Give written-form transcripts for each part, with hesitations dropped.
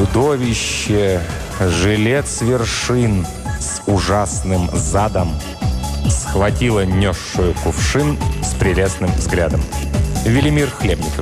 Чудовище, жилец вершин с ужасным задом схватило несшую кувшин с прелестным взглядом. Велимир Хлебников.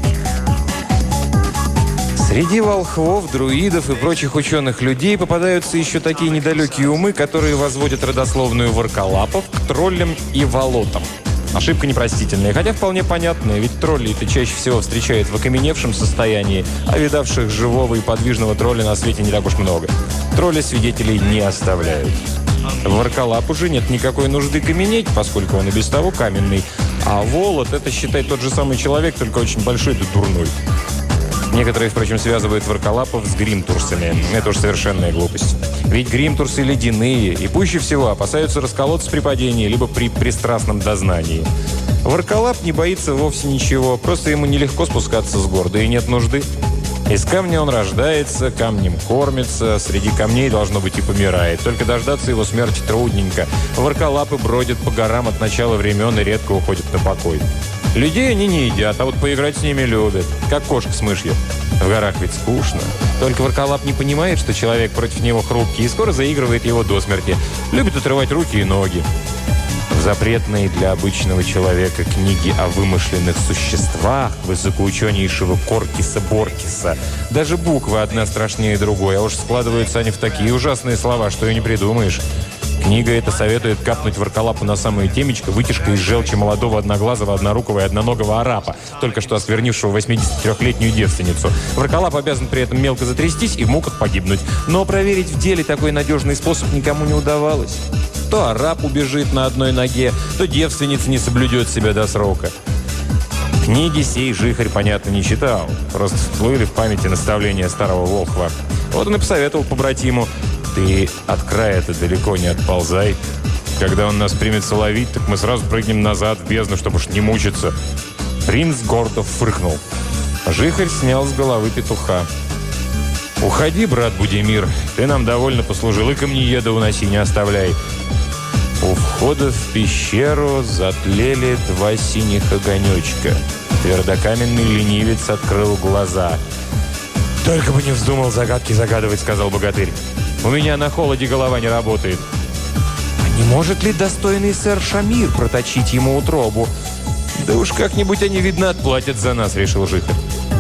Среди волхвов, друидов и прочих ученых людей попадаются еще такие недалекие умы, которые возводят родословную ворколапов к троллям и волотам. Ошибка непростительная, хотя вполне понятная, ведь троллей-то чаще всего встречают в окаменевшем состоянии, а видавших живого и подвижного тролля на свете не так уж много. Тролли свидетелей не оставляют. Ворколапу же нет никакой нужды каменеть, поскольку он и без того каменный, а волот – это, считай, тот же самый человек, только очень большой да дурной. Некоторые, впрочем, связывают ворколапов с гримтурсами. Это уж совершенная глупость. Ведь гримтурсы ледяные и пуще всего опасаются расколоться при падении, либо при пристрастном дознании. Ворколап не боится вовсе ничего, просто ему нелегко спускаться с гор, да и нет нужды. Из камня он рождается, камнем кормится, среди камней, должно быть, и помирает. Только дождаться его смерти трудненько. Ворколапы бродят по горам от начала времен и редко уходят на покой. Людей они не едят, а вот поиграть с ними любят, как кошка с мышью. В горах ведь скучно. Только ворколап не понимает, что человек против него хрупкий и скоро заигрывает его до смерти. Любит отрывать руки и ноги. В запретной для обычного человека книге о вымышленных существах высокоученейшего Коркиса-Боркиса даже буквы одна страшнее другой, а уж складываются они в такие ужасные слова, что и не придумаешь. Книга эта советует капнуть ворколапу на самое темечко вытяжкой из желчи молодого одноглазого, однорукого и одноногого арапа, только что осквернившего 83-летнюю девственницу. Ворколап обязан при этом мелко затрястись и в муках погибнуть. Но проверить в деле такой надежный способ никому не удавалось. То арап убежит на одной ноге, то девственница не соблюдет себя до срока. Книги сей Жихарь, понятно, не читал. Просто всплыли в памяти наставления старого волхва. Вот он и посоветовал побратиму: ты от края-то далеко не отползай. Когда он нас примется ловить, так мы сразу прыгнем назад в бездну, чтобы уж не мучиться. Принц гордо фыркнул. Жихарь снял с головы петуха. «Уходи, брат Будимир, ты нам довольно послужил, и камнееда уноси, не оставляй». У входа в пещеру затлели два синих огонечка. Твердокаменный ленивец открыл глаза. «Только бы не вздумал загадки загадывать», — сказал богатырь. «У меня на холоде голова не работает». «А не может ли достойный сэр Шамир проточить ему утробу?» «Да уж как-нибудь они, видно, отплатят за нас», — решил Жихарь.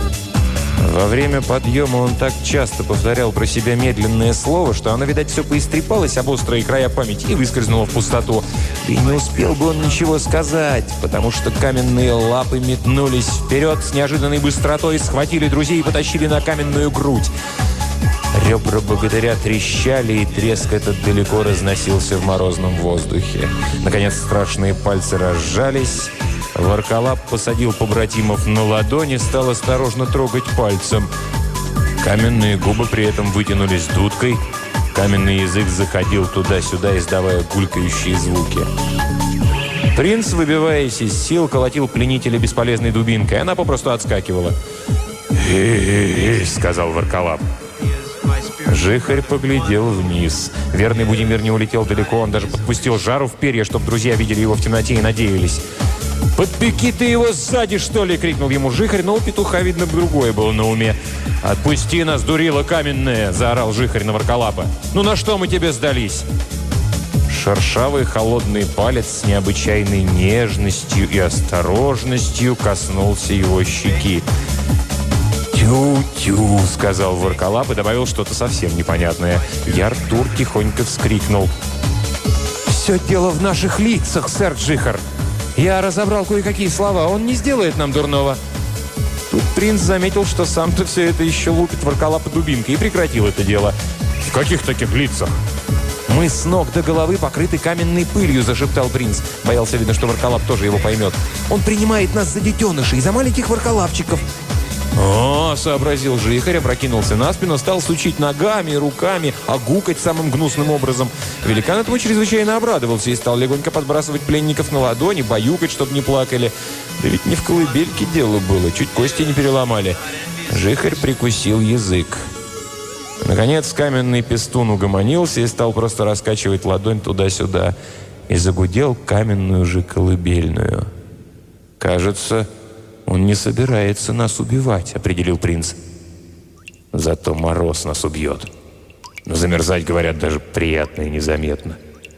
Во время подъема он так часто повторял про себя медленное слово, что оно, видать, все поистрепалось об острые края памяти и выскользнуло в пустоту. И не успел бы он ничего сказать, потому что каменные лапы метнулись вперед с неожиданной быстротой, схватили друзей и потащили на каменную грудь. Ребра богатыря трещали, и треск этот далеко разносился в морозном воздухе. Наконец страшные пальцы разжались. Ворколап посадил побратимов на ладони, стал осторожно трогать пальцем. Каменные губы при этом вытянулись дудкой. Каменный язык заходил туда-сюда, издавая гулькающие звуки. Принц, выбиваясь из сил, колотил пленителя бесполезной дубинкой. Она попросту отскакивала. Сказал Ворколап. Жихарь поглядел вниз. Верный Будимир не улетел далеко, он даже подпустил жару в перья, чтобы друзья видели его в темноте и надеялись. «Подпеки ты его сзади, что ли!» — крикнул ему Жихарь, но у петуха, видно, другое было на уме. «Отпусти нас, дурила каменная!» — заорал Жихарь на Ворколапа. «Ну на что мы тебе сдались?» Шершавый холодный палец с необычайной нежностью и осторожностью коснулся его щеки. «Тю-тю!» — сказал Ворколап и добавил что-то совсем непонятное. Яртур тихонько вскрикнул. «Все дело в наших лицах, сэр Жихарь! Я разобрал кое-какие слова, он не сделает нам дурного». Тут принц заметил, что сам-то все это еще лупит Ворколапа дубинкой, и прекратил это дело. «В каких таких лицах?» «Мы с ног до головы покрыты каменной пылью», — зашептал принц. Боялся, видно, что Ворколап тоже его поймет. «Он принимает нас за детенышей, за маленьких ворколапчиков». «О!» — сообразил Жихарь, опрокинулся на спину, стал сучить ногами и руками, огукать самым гнусным образом. Великан этому чрезвычайно обрадовался и стал легонько подбрасывать пленников на ладони, баюкать, чтобы не плакали. Да ведь не в колыбельке дело было, чуть кости не переломали. Жихарь прикусил язык. Наконец каменный пестун угомонился и стал просто раскачивать ладонь туда-сюда. И загудел каменную же колыбельную. «Кажется, он не собирается нас убивать», — определил принц. Зато мороз нас убьет. Но замерзать, говорят, даже приятно и незаметно.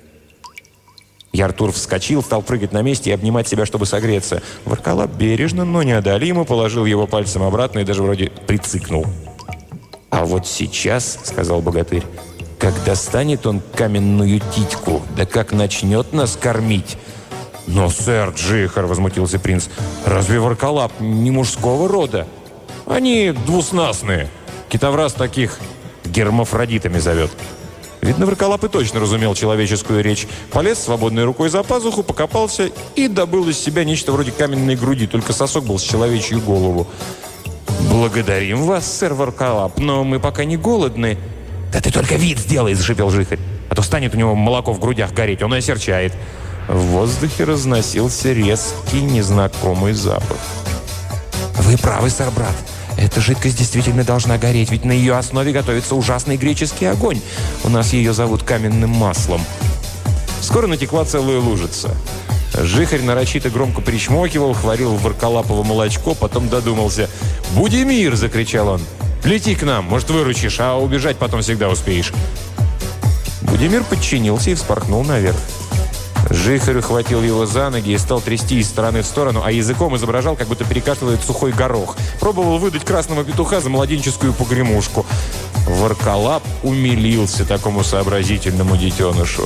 Яртур вскочил, стал прыгать на месте и обнимать себя, чтобы согреться. Ворколап бережно, но неодолимо положил его пальцем обратно и даже вроде прицикнул. «А вот сейчас, — сказал богатырь, — как достанет он каменную титьку, да как начнет нас кормить!» «Но, сэр Джихар, — возмутился принц, — разве Ворколап не мужского рода? Они двуснастные. Китоврас таких гермафродитами зовет». Видно, Ворколап и точно разумел человеческую речь. Полез свободной рукой за пазуху, покопался и добыл из себя нечто вроде каменной груди, только сосок был с человечью голову. «Благодарим вас, сэр Ворколап, но мы пока не голодны». «Да ты только вид сделай!» – зашипел Жихарь. «А то станет у него молоко в грудях гореть, он и осерчает». В воздухе разносился резкий незнакомый запах. «Вы правы, сэр, брат. Эта жидкость действительно должна гореть, ведь на ее основе готовится ужасный греческий огонь. У нас ее зовут каменным маслом». Скоро натекла целая лужица. Жихарь нарочито громко причмокивал, хвалил Ворколапово молочко, потом додумался. «Будимир!» – закричал он. «Лети к нам, может, выручишь, а убежать потом всегда успеешь». Будимир подчинился и вспорхнул наверх. Жихарь ухватил его за ноги и стал трясти из стороны в сторону, а языком изображал, как будто перекатывает сухой горох. Пробовал выдать красного петуха за младенческую погремушку. Ворколап умилился такому сообразительному детенышу.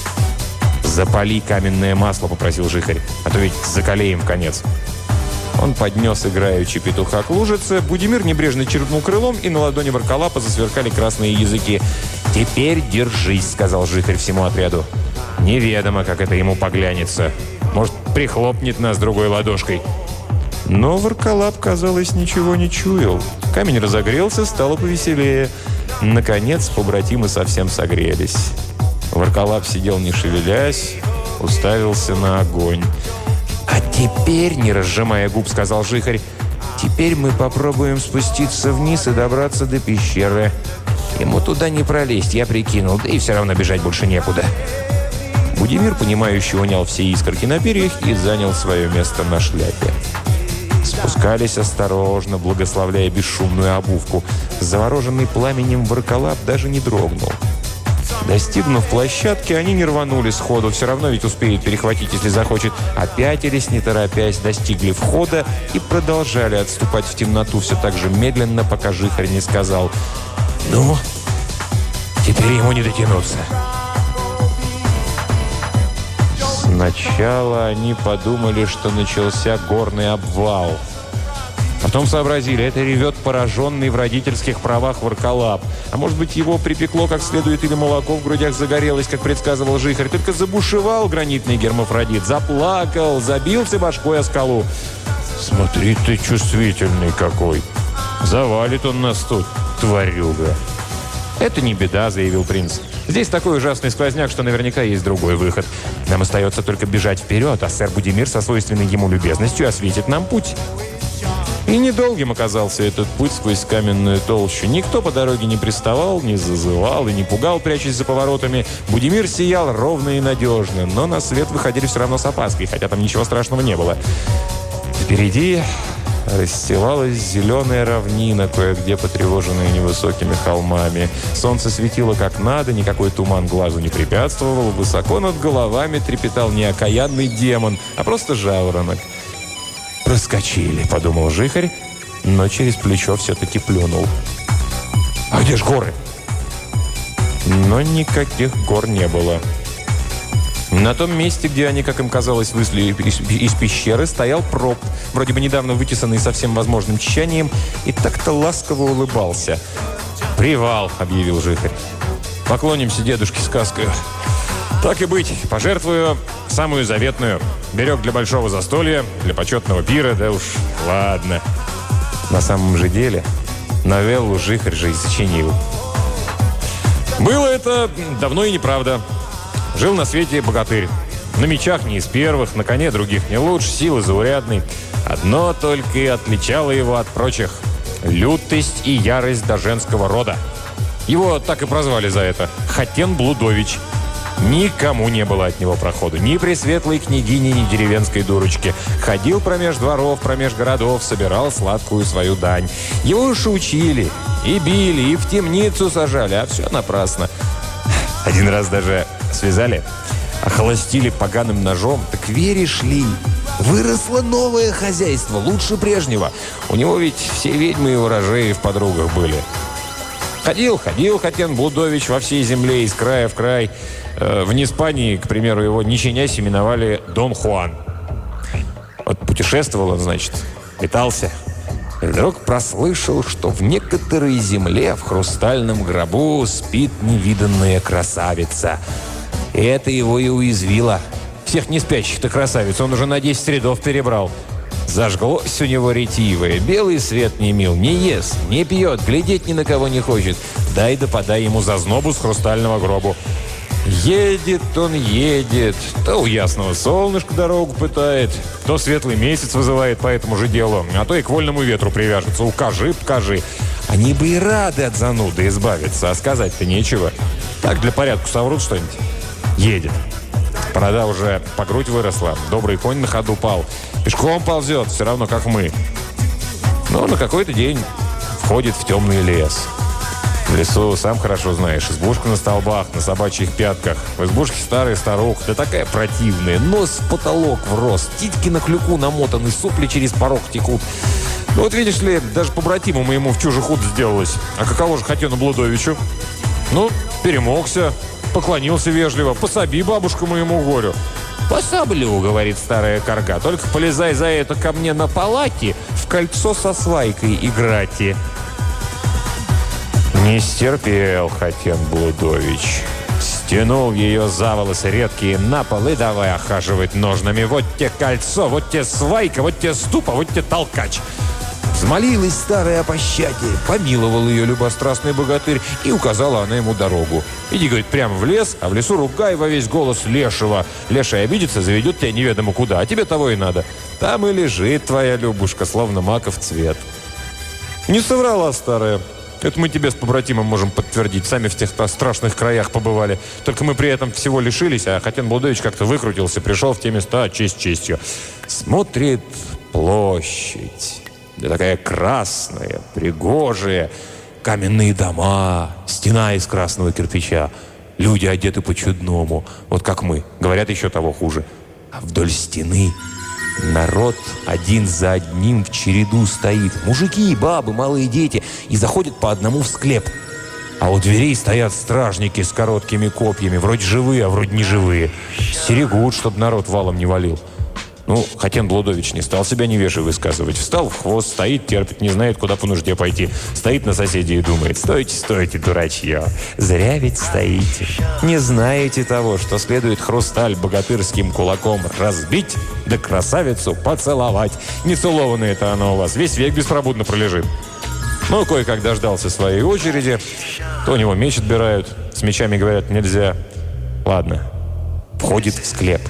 «Запали каменное масло», — попросил Жихарь, — «а то ведь закалеем в конец». Он поднес играючи петуха к лужице, Будимир небрежно черпнул крылом, и на ладони Ворколапа засверкали красные языки. «Теперь держись», — сказал Жихарь всему отряду. «Неведомо, как это ему поглянется. Может, прихлопнет нас другой ладошкой». Но Ворколап, казалось, ничего не чуял. Камень разогрелся, стало повеселее. Наконец, побратимы совсем согрелись. Ворколап сидел не шевелясь, уставился на огонь. «А теперь, не разжимая губ, — сказал Жихарь, — теперь мы попробуем спуститься вниз и добраться до пещеры. Ему туда не пролезть, я прикинул, да и все равно бежать больше некуда». Будимир, понимающе унял все искорки на перьях и занял свое место на шляпе. Спускались осторожно, благословляя бесшумную обувку. Завороженный пламенем Ворколап даже не дрогнул. Достигнув площадки, они не рванули сходу, все равно ведь успеют перехватить, если захочет. Опятились, не торопясь, достигли входа и продолжали отступать в темноту все так же медленно, пока Жихарь не сказал: «Ну, теперь ему не дотянуться». Сначала они подумали, что начался горный обвал. Потом сообразили, это ревет пораженный в родительских правах Ворколап. А может быть, его припекло как следует, или молоко в грудях загорелось, как предсказывал Жихарь. Только забушевал гранитный гермафродит, заплакал, забился башкой о скалу. «Смотри ты, чувствительный какой! Завалит он нас тут, тварюга!» «Это не беда», — заявил принц. «Здесь такой ужасный сквозняк, что наверняка есть другой выход. Нам остается только бежать вперед, а сэр Будимир со свойственной ему любезностью осветит нам путь». И недолгим оказался этот путь сквозь каменную толщу. Никто по дороге не приставал, не зазывал и не пугал, прячась за поворотами. Будимир сиял ровно и надежно, но на свет выходили все равно с опаской, хотя там ничего страшного не было. Впереди расстилалась зеленая равнина, кое-где потревоженная невысокими холмами. Солнце светило как надо, никакой туман глазу не препятствовал. Высоко над головами трепетал не окаянный демон, а просто жаворонок. «Проскочили», — подумал Жихарь, но через плечо все-таки плюнул. «А где ж горы?» Но никаких гор не было. На том месте, где они, как им казалось, вышли из пещеры, стоял проб, вроде бы недавно вытесанный со всем возможным тщанием, и так-то ласково улыбался. «Привал», — объявил Жихарь. «Поклонимся дедушке сказкой. Так и быть, пожертвую самую заветную. Берег для большого застолья, для почетного пира, да уж, ладно». На самом же деле, новеллу Жихарь же и сочинил. Было это давно и неправда. Жил на свете богатырь. На мечах не из первых, на коне других не лучше, силы заурядной. Одно только и отличало его от прочих – лютость и ярость до женского рода. Его так и прозвали за это – Хатен Блудович. Никому не было от него проходу. Ни пресветлой княгини, ни деревенской дурочки. Ходил промеж дворов, промеж городов, собирал сладкую свою дань. Его уж учили, и били, и в темницу сажали, а все напрасно. Один раз даже связали, охолостили поганым ножом. Так веришь ли, выросло новое хозяйство, лучше прежнего. У него ведь все ведьмы и ворожеи в подругах были. Ходил Хатен Блудович во всей земле, из края в край. В Испании, к примеру, его не чинясь именовали Дон Хуан. Вот путешествовал он, значит, летался. И вдруг прослышал, что в некоторой земле в хрустальном гробу спит невиданная красавица. И это его и уязвило. Всех не спящих-то красавиц он уже на 10 рядов перебрал. Зажглось у него ретивое. Белый свет не мил, не ест, не пьет, глядеть ни на кого не хочет. Дай да подай ему зазнобу с хрустального гробу. Едет он, едет. То у ясного солнышка дорогу пытает, то светлый месяц вызывает по этому же делу, а то и к вольному ветру привяжется. Укажи, покажи. Они бы и рады от зануды избавиться, а сказать-то нечего. Так для порядка соврут что-нибудь. Едет. Борода уже по грудь выросла. Добрый конь на ходу пал. Пешком ползет, все равно как мы. Но на какой-то день входит в темный лес. В лесу, сам хорошо знаешь, избушка на столбах, на собачьих пятках. В избушке старый старух, да такая противная. Нос в потолок в рост, титьки на клюку намотаны, сопли через порог текут. Ну вот видишь ли, даже побратиму моему в чужих худ сделалось. А каково же Хатену Блудовичу? Ну, перемогся, поклонился вежливо. Пособи бабушку моему горю. «Пособлю», — говорит старая корга. «Только полезай за это ко мне на палати в кольцо со свайкой играть». Не стерпел Хатен Блудович. Стянул ее за волосы редкие на пол и давай охаживать ножнами. Вот те кольцо, вот те свайка, вот те ступа, вот те толкач. Взмолилась старая о пощаде, помиловал ее любострастный богатырь, и указала она ему дорогу. Иди, говорит, прямо в лес, а в лесу ругай во весь голос лешего. Леший обидится, заведет тебя неведомо куда, а тебе того и надо. Там и лежит твоя Любушка, словно маков цвет. Не соврала старая. Это мы тебе с побратимом можем подтвердить. Сами в тех страшных краях побывали. Только мы при этом всего лишились, а Хатен Блудович как-то выкрутился, пришел в те места честь честью. Смотрит площадь. Да такая красная, пригожая. Каменные дома, стена из красного кирпича. Люди одеты по-чудному. Вот как мы. Говорят, еще того хуже. А вдоль стены народ один за одним в череду стоит. Мужики, бабы, малые дети. И заходят по одному в склеп. А у дверей стоят стражники с короткими копьями. Вроде живые, а вроде не живые. Стерегут, чтобы народ валом не валил. Ну, Хатен Блудович не стал себя невежей высказывать. Встал в хвост, стоит, терпит, не знает, куда по нужде пойти. Стоит на соседей и думает: «Стойте, стойте, дурачье! Зря ведь стоите. Не знаете того, что следует хрусталь богатырским кулаком разбить, да красавицу поцеловать. Не целованная это она у вас, весь век беспробудно пролежит». Ну, кое-как дождался своей очереди. То у него меч отбирают, с мечами, говорят, нельзя. Ладно, входит в склеп.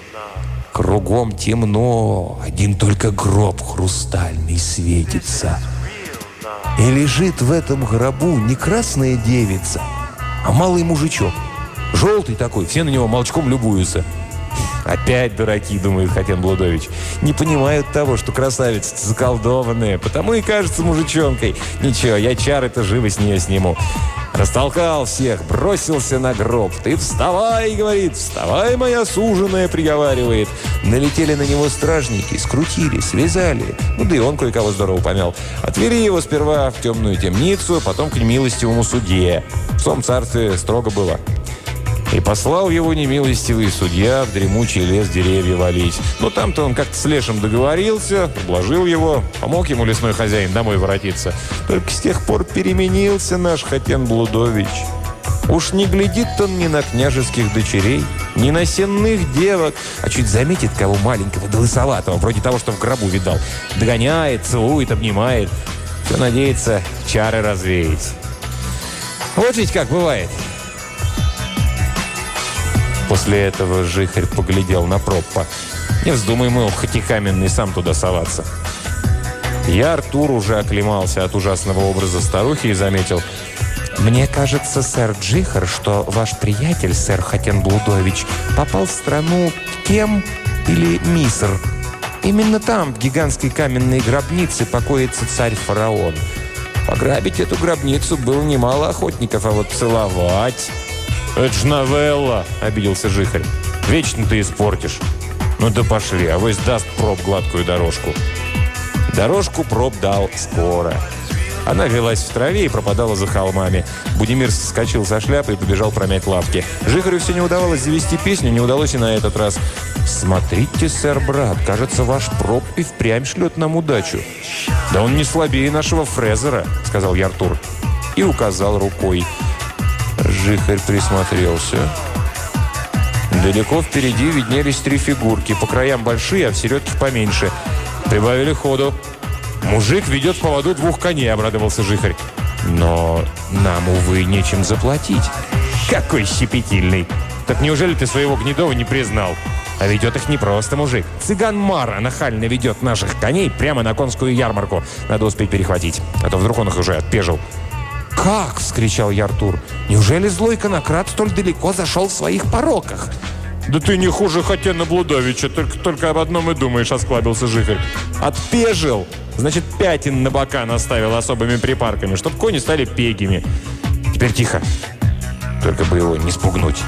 Кругом темно, один только гроб хрустальный светится. И лежит в этом гробу не красная девица, а малый мужичок. Желтый такой, все на него молчком любуются. Опять дураки, думает Хатен Блудович. Не понимают того, что красавица заколдованная, потому и кажется мужичонкой. Ничего, я чары-то живо с нее сниму. Растолкал всех, бросился на гроб. «Ты вставай!» — говорит. «Вставай, моя суженая!» — приговаривает. Налетели на него стражники, скрутили, связали. Ну да и он кое-кого здорово помял. Отвели его сперва в темную темницу, потом к немилостивому судье. В том царстве строго было. И послал его немилостивый судья в дремучий лес деревья валить. Но там-то он как-то с лешим договорился, ублажил его, помог ему лесной хозяин домой воротиться. Только с тех пор переменился наш Хатен Блудович. Уж не глядит он ни на княжеских дочерей, ни на сенных девок, а чуть заметит кого маленького да лысоватого, вроде того, что в гробу видал. Догоняет, целует, обнимает. Все надеется чары развеять. Вот ведь как бывает. После этого жихарь поглядел на проппа. Не вздумай, мол, хоть и каменный, сам туда соваться. Я, Артур, уже оклемался от ужасного образа старухи и заметил: Мне кажется, сэр Джихар, что ваш приятель, сэр Хатен Блудович, попал в страну Кем или Миср. Именно там, в гигантской каменной гробнице, покоится царь-фараон. Пограбить эту гробницу было немало охотников, а вот целовать... «Это ж новелла!» – обиделся Жихарь. «Вечно ты испортишь». «Ну да пошли, авось даст проб гладкую дорожку». Дорожку проб дал скоро. Она велась в траве и пропадала за холмами. Будимир соскочил со шляпы и побежал промять лапки. Жихарю все не удавалось завести песню, не удалось и на этот раз. «Смотрите, сэр-брат, кажется, ваш проб и впрямь шлет нам удачу». «Да он не слабее нашего Фрезера», — сказал Яртур. И указал рукой. Жихарь присмотрелся. Далеко впереди виднелись 3 фигурки. По краям большие, а в середке поменьше. Прибавили ходу. «Мужик ведет в поводу 2 коней», — обрадовался Жихарь. «Но нам, увы, нечем заплатить». «Какой щепетильный! Так неужели ты своего Гнедова не признал? А ведет их не просто мужик. Цыган Мара нахально ведет наших коней прямо на конскую ярмарку. Надо успеть перехватить, а то вдруг он их уже отпежил». «Как?» — вскричал Яртур. «Неужели злой конократ столь далеко зашел в своих пороках?» «Да ты не хуже Хатена Блудовича, только об одном и думаешь», — осклабился Жихарь. «Отпежил! Значит, пятен на бока наставил особыми припарками, чтоб кони стали пегими. Теперь тихо. Только бы его не спугнуть».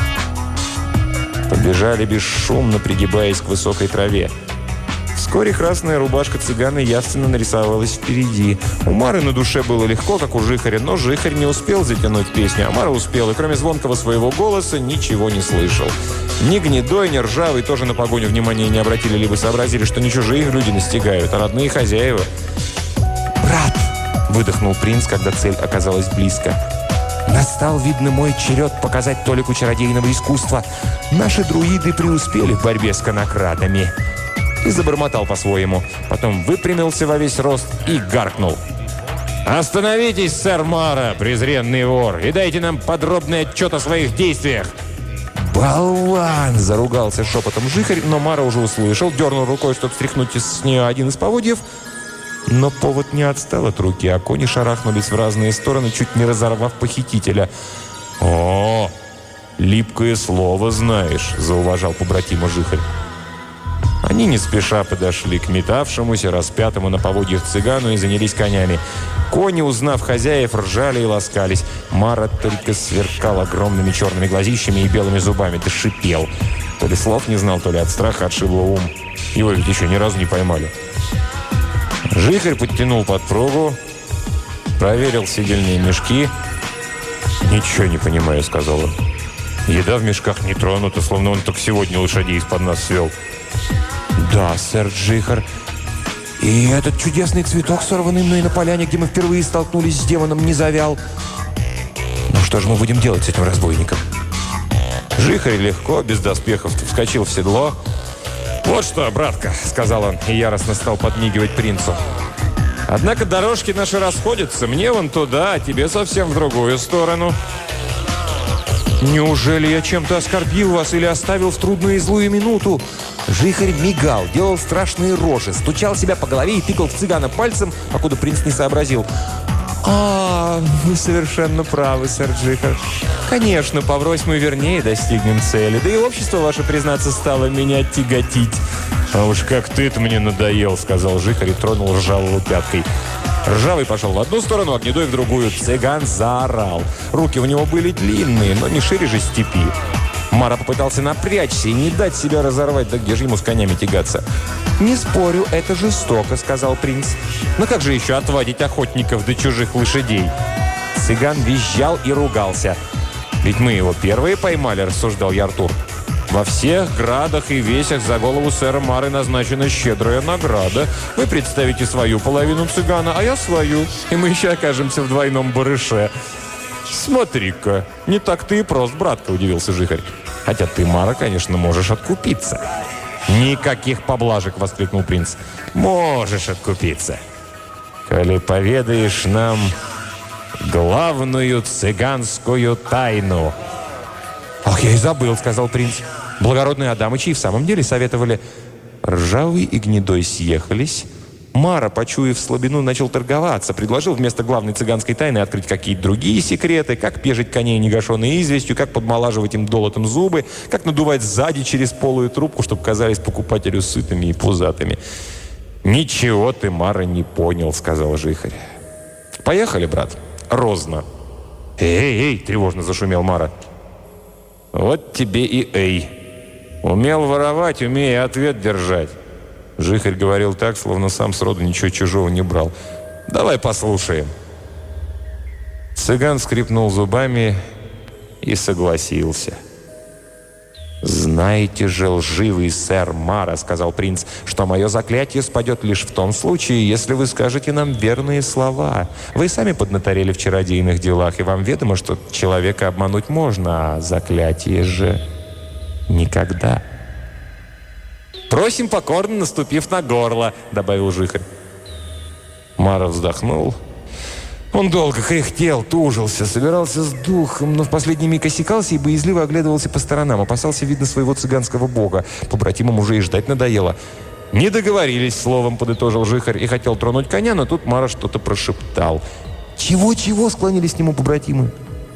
Побежали бесшумно, пригибаясь к высокой траве. Вскоре красная рубашка цыгана явственно нарисовалась впереди. У Мары на душе было легко, как у Жихаря, но Жихарь не успел затянуть песню, а Мара успел, и кроме звонкого своего голоса ничего не слышал. Ни Гнедой, ни Ржавый тоже на погоню внимания не обратили, либо сообразили, что не чужие люди настигают, а родные хозяева. «Брат!» – выдохнул принц, когда цель оказалась близко. «Настал, видно, мой черед показать толику чародейного искусства. Наши друиды преуспели в борьбе с конокрадами». И забормотал по-своему. Потом выпрямился во весь рост и гаркнул. «Остановитесь, сэр Мара, презренный вор, и дайте нам подробный отчет о своих действиях!» «Болван!» – заругался шепотом Жихарь, но Мара уже услышал, дернул рукой, чтобы стряхнуть с нее один из поводьев. Но повод не отстал от руки, а кони шарахнулись в разные стороны, чуть не разорвав похитителя. «О, липкое слово знаешь!» – зауважал побратима Жихарь. Они не спеша подошли к метавшемуся, распятому на поводьях цыгану и занялись конями. Кони, узнав хозяев, ржали и ласкались. Мара только сверкал огромными черными глазищами и белыми зубами, да шипел. То ли слов не знал, то ли от страха отшибло ум. Его ведь еще ни разу не поймали. Жихарь подтянул подпругу, проверил сидельные мешки. «Ничего не понимаю», — сказал он. «Еда в мешках не тронута, словно он только сегодня лошадей из-под нас свел». «Да, сэр Джихар. И этот чудесный цветок, сорванный мной на поляне, где мы впервые столкнулись с демоном, не завял. Ну что же мы будем делать с этим разбойником?» Жихарь легко, без доспехов, вскочил в седло. «Вот что, братка», — сказал он, и яростно стал подмигивать принцу. «Однако дорожки наши расходятся. Мне вон туда, а тебе совсем в другую сторону». «Неужели я чем-то оскорбил вас или оставил в трудную и злую минуту?» Жихарь мигал, делал страшные рожи, стучал себя по голове и тыкал в цыгана пальцем, покуда принц не сообразил. «А, вы совершенно правы, сэр Джихар. Конечно, поврось мы вернее достигнем цели. Да и общество ваше, признаться, стало меня тяготить». «А уж как ты-то мне надоел», — сказал Жихарь и тронул Ржавого пяткой. Ржавый пошел в одну сторону, а Гнедой в другую. Цыган заорал. Руки у него были длинные, но не шире же степи. Мара попытался напрячься и не дать себя разорвать, да где же ему с конями тягаться. «Не спорю, это жестоко», — сказал принц. «Но как же еще отводить охотников до чужих лошадей?» Цыган визжал и ругался. «Ведь мы его первые поймали», — рассуждал Яртур. «Во всех градах и весях за голову сэра Мары назначена щедрая награда. Вы представите свою половину цыгана, а я свою, и мы еще окажемся в двойном барыше». «Смотри-ка, не так ты и прост, братка», — удивился Жихарь. «Хотя ты, Мара, конечно, можешь откупиться». «Никаких поблажек!» — воскликнул принц. «Можешь откупиться, коли поведаешь нам главную цыганскую тайну». «Ах, я и забыл», — сказал принц. «Благородные Адамычи и в самом деле советовали». Ржавый и Гнедой съехались. Мара, почуяв слабину, начал торговаться, предложил вместо главной цыганской тайны открыть какие-то другие секреты, как пежить коней негашенной известью, как подмолаживать им долотом зубы, как надувать сзади через полую трубку, чтобы казались покупателю сытыми и пузатыми. «Ничего ты, Мара, не понял», — сказал Жихарь. «Поехали, брат. Розно». «Эй, — тревожно зашумел Мара. «Вот тебе и эй. Умел воровать, умей и ответ держать». Жихарь говорил так, словно сам сроду ничего чужого не брал. «Давай послушаем». Цыган скрипнул зубами и согласился. «Знаете же, лживый сэр Мара, — сказал принц, — что мое заклятие спадет лишь в том случае, если вы скажете нам верные слова. Вы сами поднаторели в чародейных делах, и вам ведомо, что человека обмануть можно, а заклятие же никогда». «Просим покорно, наступив на горло», — добавил Жихарь. Мара вздохнул. Он долго кряхтел, тужился, собирался с духом, но в последний миг осекался и боязливо оглядывался по сторонам. Опасался, видно, своего цыганского бога. Побратимам уже и ждать надоело. «Не договорились словом», — подытожил Жихарь и хотел тронуть коня, но тут Мара что-то прошептал. «Чего-чего?» — склонились к нему побратимы.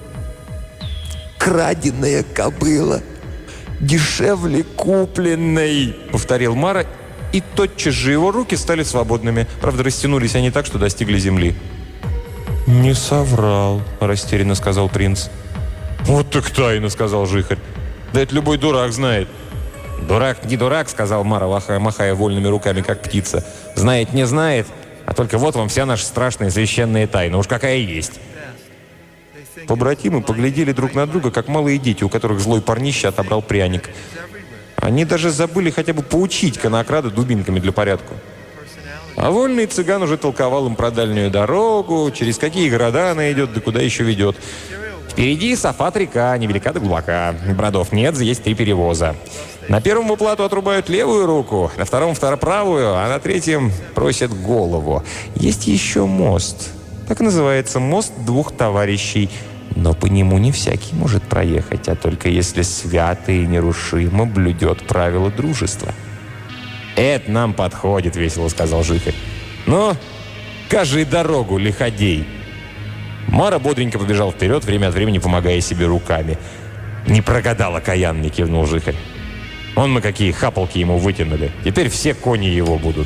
«Краденая кобыла! Дешевле купленной!» — повторил Мара, и тотчас же его руки стали свободными. Правда, растянулись они так, что достигли земли. «Не соврал», — растерянно сказал принц. «Вот так тайна», — сказал Жихарь. «Да это любой дурак знает». «Дурак не дурак», — сказал Мара, махая вольными руками, как птица. «Знает, не знает, а только вот вам вся наша страшная священная тайна. Уж какая есть». Побратимы поглядели друг на друга, как малые дети, у которых злой парнище отобрал пряник. Они даже забыли хотя бы поучить конокрада дубинками для порядка. А вольный цыган уже толковал им про дальнюю дорогу, через какие города она идет, да куда еще ведет. Впереди Сафат-река, невелика да глубока. Бродов нет, есть 3 перевоза. На первом в уплату отрубают левую руку, на втором правую, а на третьем просят голову. Есть еще мост. Так называется мост 2 товарищей. Но по нему не всякий может проехать, а только если свято и нерушимо блюдет правила дружества. «Это нам подходит», — весело сказал Жихарь. «Ну, кажи дорогу, лиходей». Мара бодренько побежал вперед, время от времени помогая себе руками. «Не прогадал окаянный», — кивнул Жихарь. «Вон мы какие хапалки ему вытянули. Теперь все кони его будут».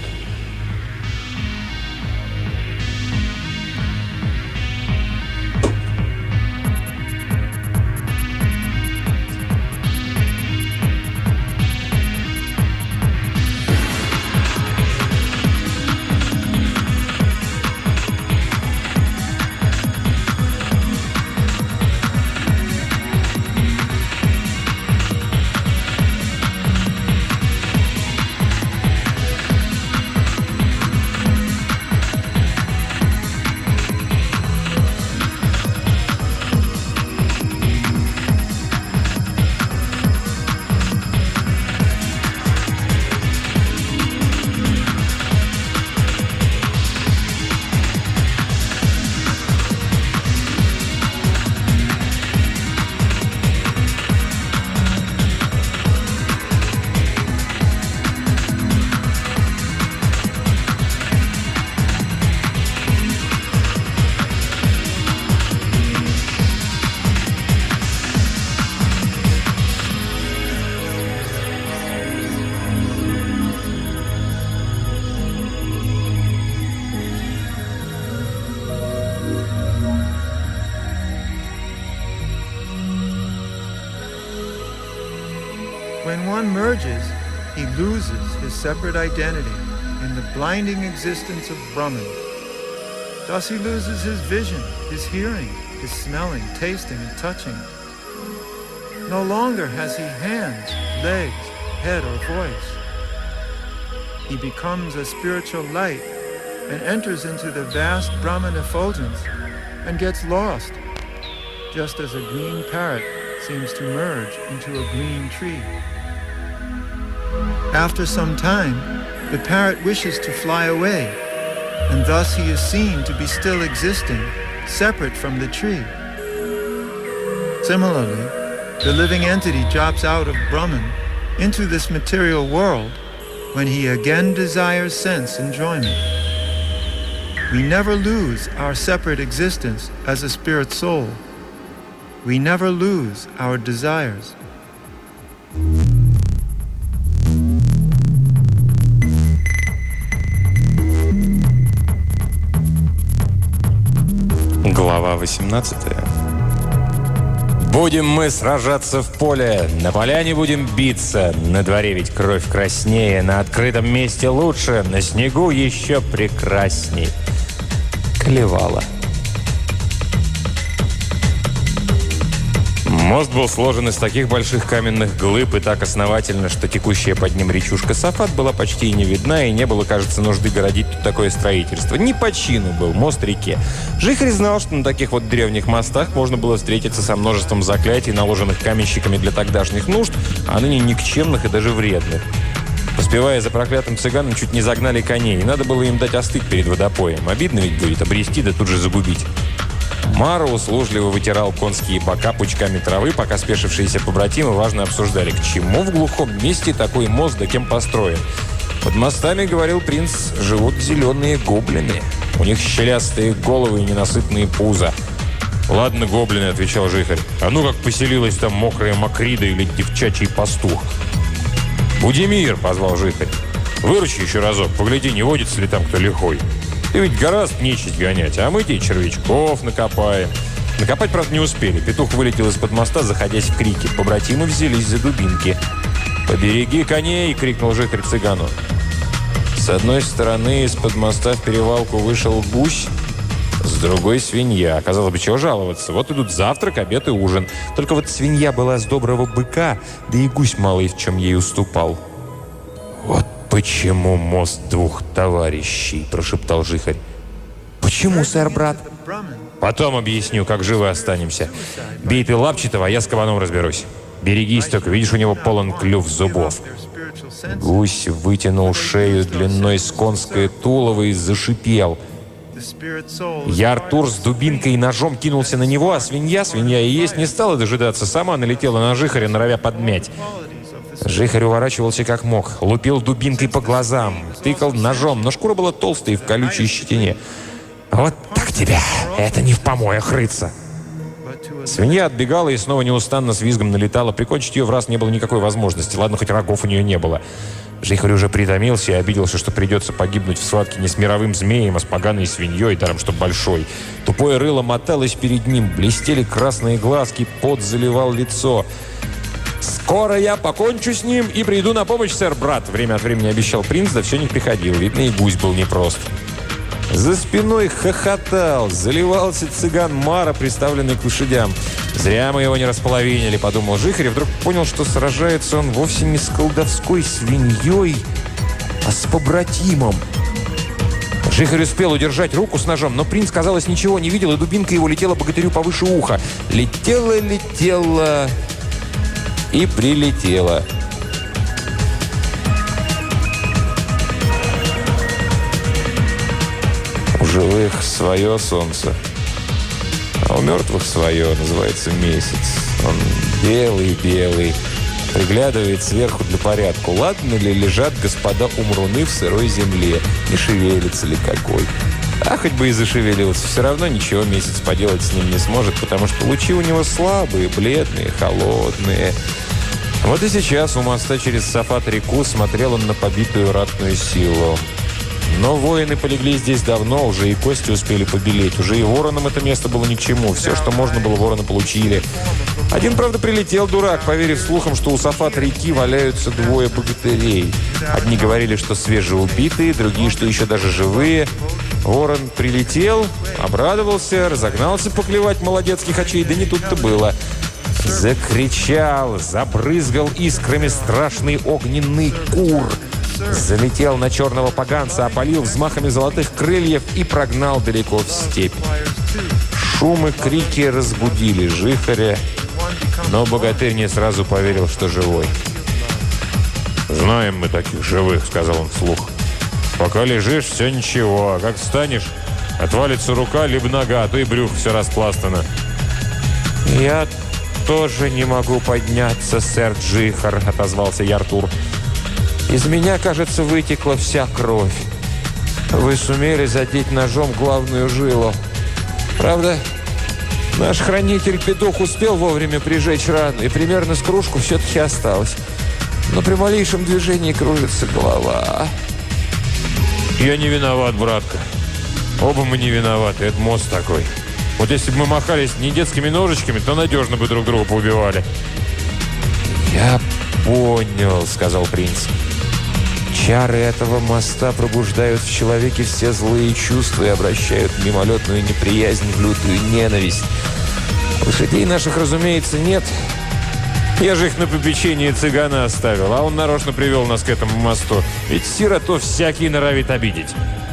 When one merges, he loses his separate identity in the blinding existence of Brahman. Thus he loses his vision, his hearing, his smelling, tasting, and touching. No longer has he hands, legs, head, or voice. He becomes a spiritual light and enters into the vast Brahman effulgence and gets lost, just as a green parrot seems to merge into a green tree. After some time, the parrot wishes to fly away, and thus he is seen to be still existing, separate from the tree. Similarly, the living entity drops out of Brahman into this material world when he again desires sense enjoyment. We never lose our separate existence as a spirit soul. We never lose our desires. Глава 18. Будем мы сражаться в поле, на поляне будем биться, на дворе ведь кровь краснее, на открытом месте лучше, на снегу еще прекрасней. Калевала. Мост был сложен из таких больших каменных глыб и так основательно, что текущая под ним речушка Сафат была почти и не видна, и не было, кажется, нужды городить тут такое строительство. Не по чину был мост реке. Жихарь знал, что на таких вот древних мостах можно было встретиться со множеством заклятий, наложенных каменщиками для тогдашних нужд, а ныне никчемных и даже вредных. Поспевая за проклятым цыганом, чуть не загнали коней, и надо было им дать остыть перед водопоем. Обидно ведь будет обрести, да тут же загубить. Мара услужливо вытирал конские бока пучками травы, пока спешившиеся побратимы важно обсуждали, к чему в глухом месте такой мост, да кем построен. Под мостами, говорил принц, живут зеленые гоблины. У них щелястые головы и ненасытные пузо. «Ладно, гоблины», — отвечал Жихарь. «А ну как поселилась там мокрая Макрида или девчачий пастух?» «Будимир», — позвал Жихарь. «Выручи еще разок, погляди, не водится ли там кто лихой. Ты ведь гораздо нечисть гонять, а мы тебе червячков накопаем». Накопать, правда, не успели. Петух вылетел из-под моста, заходясь в крики. Побратимы взялись за дубинки. «Побереги коней!» — крикнул Жихарь цыгану. С одной стороны из-под моста в перевалку вышел гусь, с другой — свинья. Казалось бы, чего жаловаться? Вот идут завтрак, обед и ужин. Только вот свинья была с доброго быка, да и гусь малый в чем ей уступал. «Вот почему мост двух товарищей?» – прошептал Жихарь. «Почему, сэр-брат?» «Потом объясню, как живы останемся. Бей ты Лапчатого, а я с кабаном разберусь. Берегись только, видишь, у него полон клюв зубов». Гусь вытянул шею длиной с конское тулово и зашипел. Яртур с дубинкой и ножом кинулся на него, а свинья и есть не стала дожидаться. Сама налетела на Жихаря, норовя подмять. Жихарь уворачивался как мог, лупил дубинкой по глазам, тыкал ножом, но шкура была толстая и в колючей щетине. «Вот так тебя! Это не в помоях рыться!» Свинья отбегала и снова неустанно с визгом налетала. Прикончить ее в раз не было никакой возможности. Ладно, хоть рогов у нее не было. Жихарь уже притомился и обиделся, что придется погибнуть в схватке не с мировым змеем, а с поганой свиньей, даром что большой. Тупое рыло моталось перед ним, блестели красные глазки, пот заливал лицо. «Скоро я покончу с ним и приду на помощь, сэр-брат!» Время от времени обещал принц, да все не приходил. Видно, и гусь был непрост. За спиной хохотал, заливался цыган Мара, приставленный к лошадям. «Зря мы его не располовинили», — подумал Жихарь, и вдруг понял, что сражается он вовсе не с колдовской свиньей, а с побратимом. Жихарь успел удержать руку с ножом, но принц, казалось, ничего не видел, и дубинка его летела богатырю повыше уха. Летела и прилетела. У живых свое солнце, а у мертвых свое, называется месяц. Он белый-белый, приглядывает сверху для порядка. Ладно ли лежат господа умруны в сырой земле, не шевелится ли какой. А хоть бы и зашевелился, все равно ничего месяц поделать с ним не сможет, потому что лучи у него слабые, бледные, холодные. Вот и сейчас у моста через Сафат-реку смотрел он на побитую ратную силу. Но воины полегли здесь давно, уже и кости успели побелеть. Уже и воронам это место было ни к чему. Все, что можно было, вороны получили. Один, правда, прилетел, дурак, поверив слухам, что у Сафат-реки валяются двое богатырей. Одни говорили, что свежеубитые, другие, что еще даже живые. Ворон прилетел, обрадовался, разогнался поклевать молодецких очей, да не тут-то было. Закричал, забрызгал искрами страшный огненный кур. Залетел на черного поганца, опалил взмахами золотых крыльев и прогнал далеко в степь. Шум и крики разбудили Жихаря, но богатырь не сразу поверил, что живой. «Знаем мы таких живых», — сказал он вслух. «Пока лежишь, все ничего, а как встанешь, отвалится рука либо нога, а то и брюх все распластано». «Я тоже не могу подняться, сэр Джихар», — отозвался Яртур. «Из меня, кажется, вытекла вся кровь». Вы сумели задеть ножом главную жилу. Правда, наш хранитель-петух успел вовремя прижечь рану, и примерно с кружку все-таки осталось. Но при малейшем движении кружится голова. Я не виноват, братка. Оба мы не виноваты, это мост такой. Вот если бы мы махались не детскими ножичками, то надежно бы друг друга поубивали. «Я понял», — сказал принц. «Чары этого моста пробуждают в человеке все злые чувства и обращают мимолетную неприязнь в лютую ненависть. Лошадей наших, разумеется, нет. Я же их на попечении цыгана оставил, а он нарочно привел нас к этому мосту. Ведь сироту всякий норовит обидеть.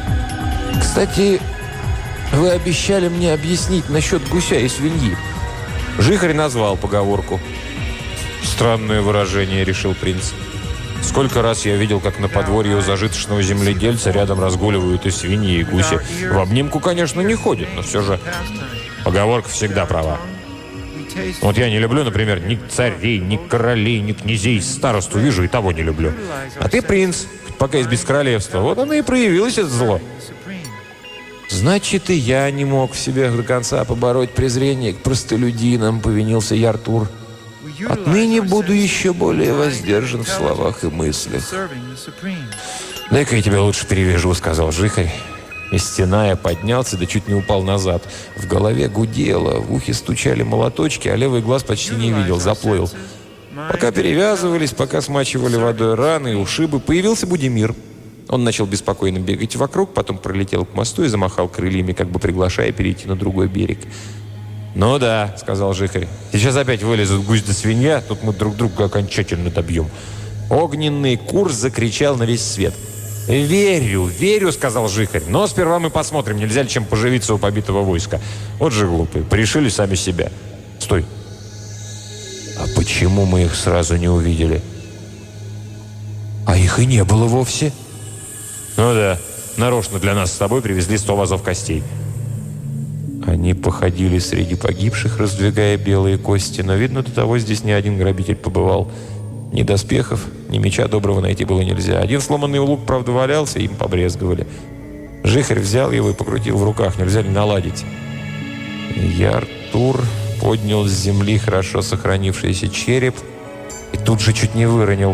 Кстати, вы обещали мне объяснить насчет гуся и свиньи». Жихарь назвал поговорку. «Странное выражение», — решил принц. «Сколько раз я видел, как на подворье у зажиточного земледельца рядом разгуливают и свиньи, и гуси. В обнимку, конечно, не ходят, но все же поговорка всегда права. Вот я не люблю, например, ни царей, ни королей, ни князей, старосту вижу и того не люблю. А ты принц, пока есть без королевства. Вот оно и проявилось, это зло». «Значит, и я не мог в себе до конца побороть презрение к простолюдинам», — повинился Яртур. «Отныне буду еще более воздержан в словах и мыслях». «Дай-ка я тебя лучше перевяжу», — сказал Жихарь. И стеная поднялся, да чуть не упал назад. В голове гудело, в ухе стучали молоточки, а левый глаз почти не видел, заплыл. Пока перевязывались, пока смачивали водой раны и ушибы, появился Будимир. Он начал беспокойно бегать вокруг, потом пролетел к мосту и замахал крыльями, как бы приглашая перейти на другой берег. «Ну да», — сказал Жихарь, — «сейчас опять вылезут гусь да свинья, тут мы друг друга окончательно добьем». Огненный курс закричал на весь свет. «Верю, верю», — сказал Жихарь, — «но сперва мы посмотрим, нельзя ли чем поживиться у побитого войска. Вот же глупые, порешили сами себя». «Стой! А почему мы их сразу не увидели?» «А их и не было вовсе». «Ну да, нарочно для нас с тобой привезли 100 вазов костей». Они походили среди погибших, раздвигая белые кости, но, видно, до того здесь ни один грабитель побывал. Ни доспехов, ни меча доброго найти было нельзя. Один сломанный лук, правда, валялся, им побрезговали. Жихарь взял его и покрутил в руках, нельзя ли наладить. Яртур поднял с земли хорошо сохранившийся череп и тут же чуть не выронил.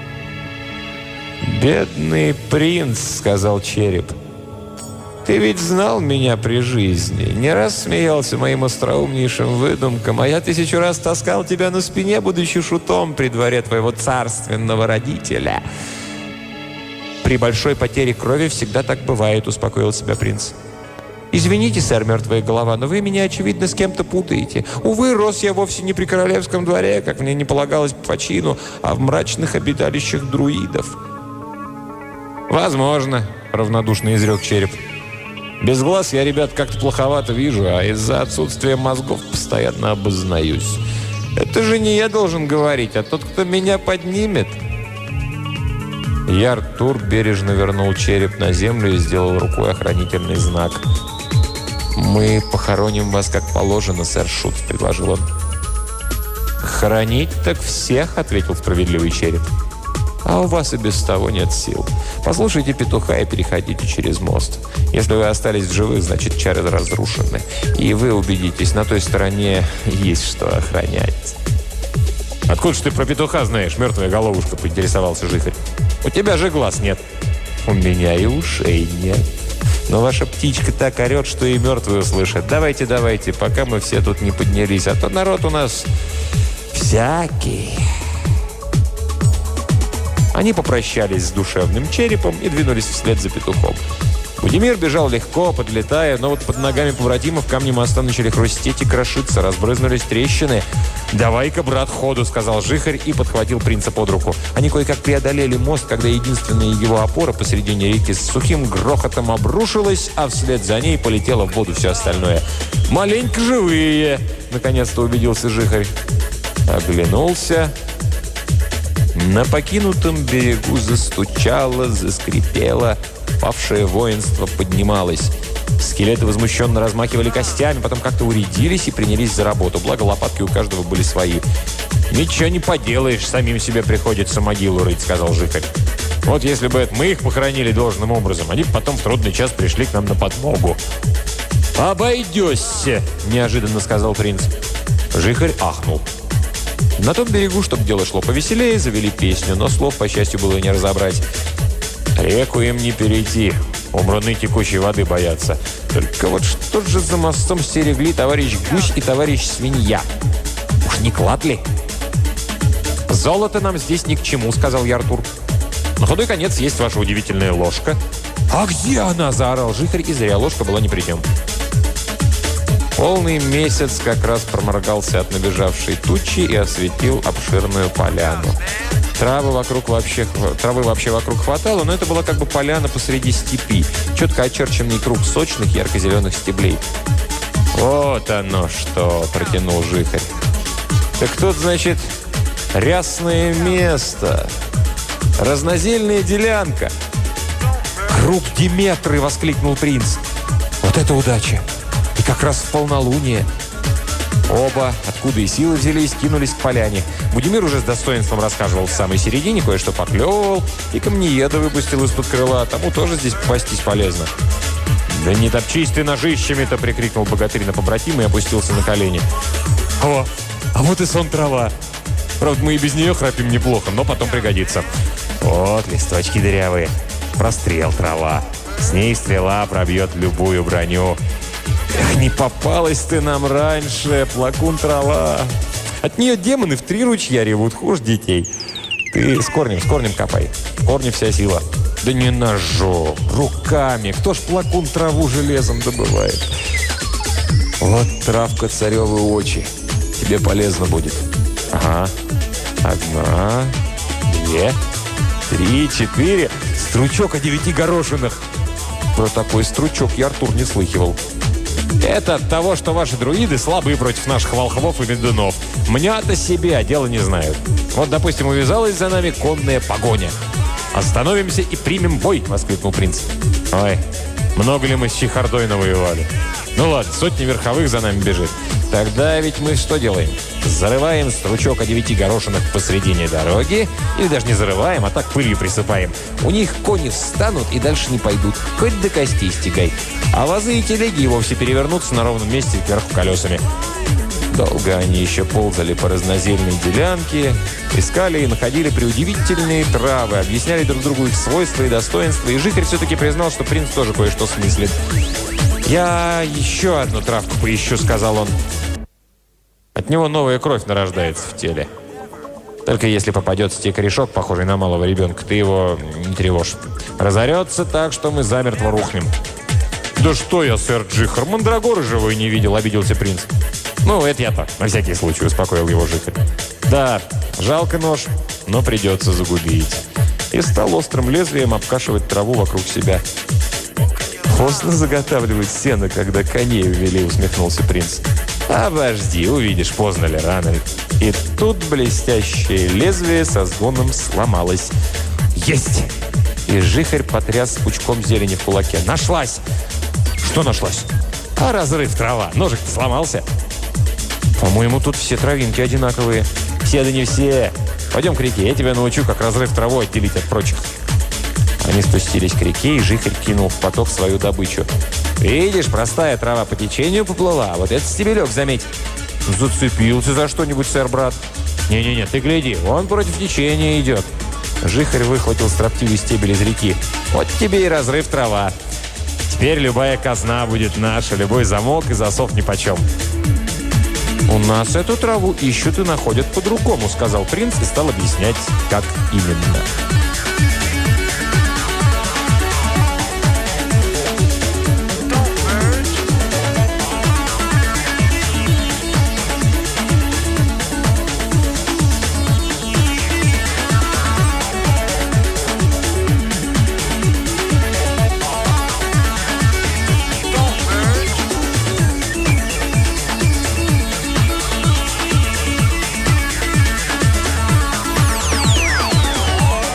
«Бедный принц», — сказал череп, — «ты ведь знал меня при жизни, не раз смеялся моим остроумнейшим выдумкам, а я 1000 раз таскал тебя на спине, будучи шутом при дворе твоего царственного родителя». «При большой потере крови всегда так бывает», — успокоил себя принц. «Извините, сэр, мертвая голова, но вы меня, очевидно, с кем-то путаете. Увы, рос я вовсе не при королевском дворе, как мне не полагалось по чину, а в мрачных обиталищах друидов». «Возможно», — равнодушно изрек череп. «Без глаз я, ребят, как-то плоховато вижу, а из-за отсутствия мозгов постоянно обознаюсь. Это же не я должен говорить, а тот, кто меня поднимет». Яртур бережно вернул череп на землю и сделал рукой охранительный знак. «Мы похороним вас как положено, сэр Шут», — предложил он. «Хоронить так всех», — ответил справедливый череп. «А у вас и без того нет сил. Послушайте петуха и переходите через мост. Если вы остались в живых, значит, чары разрушены. И вы убедитесь, на той стороне есть что охранять». «Откуда ж ты про петуха знаешь, мертвая головушка?» — поинтересовался Жихарь. «У тебя же глаз нет». «У меня и ушей нет. Но ваша птичка так орет, что и мертвые услышат. Давайте, давайте, пока мы все тут не поднялись, а то народ у нас всякий». Они попрощались с душевным черепом и двинулись вслед за петухом. Будимир бежал легко, подлетая, но вот под ногами побратимов камни моста начали хрустеть и крошиться, разбрызнулись трещины. «Давай-ка, брат, ходу», — сказал Жихарь и подхватил принца под руку. Они кое-как преодолели мост, когда единственная его опора посредине реки с сухим грохотом обрушилась, а вслед за ней полетело в воду все остальное. «Маленько живые», — наконец-то убедился Жихарь. Оглянулся. На покинутом берегу застучало, заскрипело. Павшее воинство поднималось. Скелеты возмущенно размахивали костями, потом как-то урядились и принялись за работу. Благо, лопатки у каждого были свои. «Ничего не поделаешь, самим себе приходится могилу рыть», — сказал Жихарь. Вот если бы это мы их похоронили должным образом, они бы потом в трудный час пришли к нам на подмогу. «Обойдешься!» – неожиданно сказал принц. Жихарь ахнул. На том берегу, чтобы дело шло повеселее, завели песню, но слов, по счастью, было не разобрать. «Реку им не перейти, умруны текущей воды боятся. Только вот что же за мостом стерегли товарищ Гусь и товарищ Свинья? Уж не клад ли?» «Золото нам здесь ни к чему», — сказал я Артур. «На худой конец есть ваша удивительная ложка». «А где она?» — заорал Жихарь, и зря ложка была ни при чем. Полный месяц как раз проморгался от набежавшей тучи и осветил обширную поляну. Травы вообще вокруг хватало, но это была как бы поляна посреди степи. Четко очерченный круг сочных ярко-зеленых стеблей. «Вот оно что!» – протянул Жихарь. «Так тут, значит, рясное место, разнозельная делянка». «Круг Диметры!» – воскликнул принц. «Вот это удача! И как раз в полнолуние!» Оба, откуда и силы взялись, кинулись к поляне. Будимир уже с достоинством расхаживал в самой середине, кое-что поклевывал, и камнееда выпустил из-под крыла. Тому тоже здесь попастись полезно. «Да не топчись ты ножищами-то!» — прикрикнул богатырь на побратима и опустился на колени. «О, а вот и сон трава! Правда, мы и без нее храпим неплохо, но потом пригодится. Вот листочки дырявые. Прострел трава. С ней стрела пробьет любую броню. Эх, не попалась ты нам раньше, плакун трава. От нее демоны в 3 ручья ревут, хуже детей. Ты с корнем копай. В корне вся сила». «Да не ножом, руками. Кто ж плакун траву железом добывает?» «Вот травка царевы очи. Тебе полезно будет». «Ага. 1, 2, 3, 4. Стручок о 9 горошинах». Про такой стручок я, Артур, не слыхивал. «Это от того, что ваши друиды слабые против наших волхвов и ведунов. Мнят о себе, а дела не знают. Вот, допустим, увязалась за нами конная погоня. «Остановимся и примем бой!» — воскликнул принц. «Ой, много ли мы с чехардой навоевали? Ну ладно, сотни верховых за нами бежит. Тогда ведь мы что делаем? Зарываем стручок о 9 горошинах посредине дороги, или даже не зарываем, а так пылью присыпаем. У них кони встанут и дальше не пойдут. Хоть до костей стегай. А вазы и телеги и вовсе перевернутся на ровном месте кверху колесами». Долго они еще ползали по разнозельной делянке, искали и находили преудивительные травы, объясняли друг другу их свойства и достоинства, и Жихарь все-таки признал, что принц тоже кое-что смыслит. «Я еще одну травку поищу», — сказал он. «От него новая кровь нарождается в теле. Только если попадется тебе корешок, похожий на малого ребенка, ты его не тревожь. Разорется так, что мы замертво рухнем». «Да что я, сэр Джихар, мандрагоры живой не видел», — обиделся принц. «Ну, это я так, на всякий случай», — успокоил его Жихарь. «Да, жалко нож, но придется загубить». И стал острым лезвием обкашивать траву вокруг себя. «Поздно заготавливать сено, когда коней ввели», — усмехнулся принц. «Обожди, увидишь, поздно ли, рано ли». И тут блестящее лезвие со звоном сломалось. «Есть!» И Жихарь потряс пучком зелени в кулаке. «Нашлась!» «Что нашлась?» «А разрыв трава. Ножик-то сломался». «По-моему, тут все травинки одинаковые». «Все да не все. Пойдем к реке, я тебя научу, как разрыв траву отделить от прочих». Они спустились к реке, и Жихарь кинул в поток свою добычу. «Видишь, простая трава по течению поплыла, а вот этот стебелек, заметь». «Зацепился за что-нибудь, сэр-брат». «Не-не-не, ты гляди, он против течения идет». Жихарь выхватил строптивый стебель из реки. «Вот тебе и разрыв трава. Теперь любая казна будет наша, любой замок и засов нипочем». «У нас эту траву ищут и находят по-другому», — сказал принц и стал объяснять, как именно.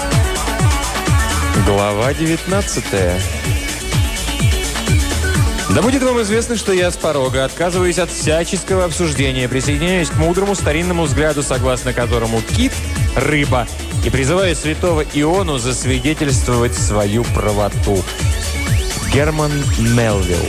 Глава 19. Да будет вам известно, что я с порога отказываюсь от всяческого обсуждения, присоединяюсь к мудрому старинному взгляду, согласно которому кит – рыба, и призываю святого Иону засвидетельствовать свою правоту. Герман Мелвилл.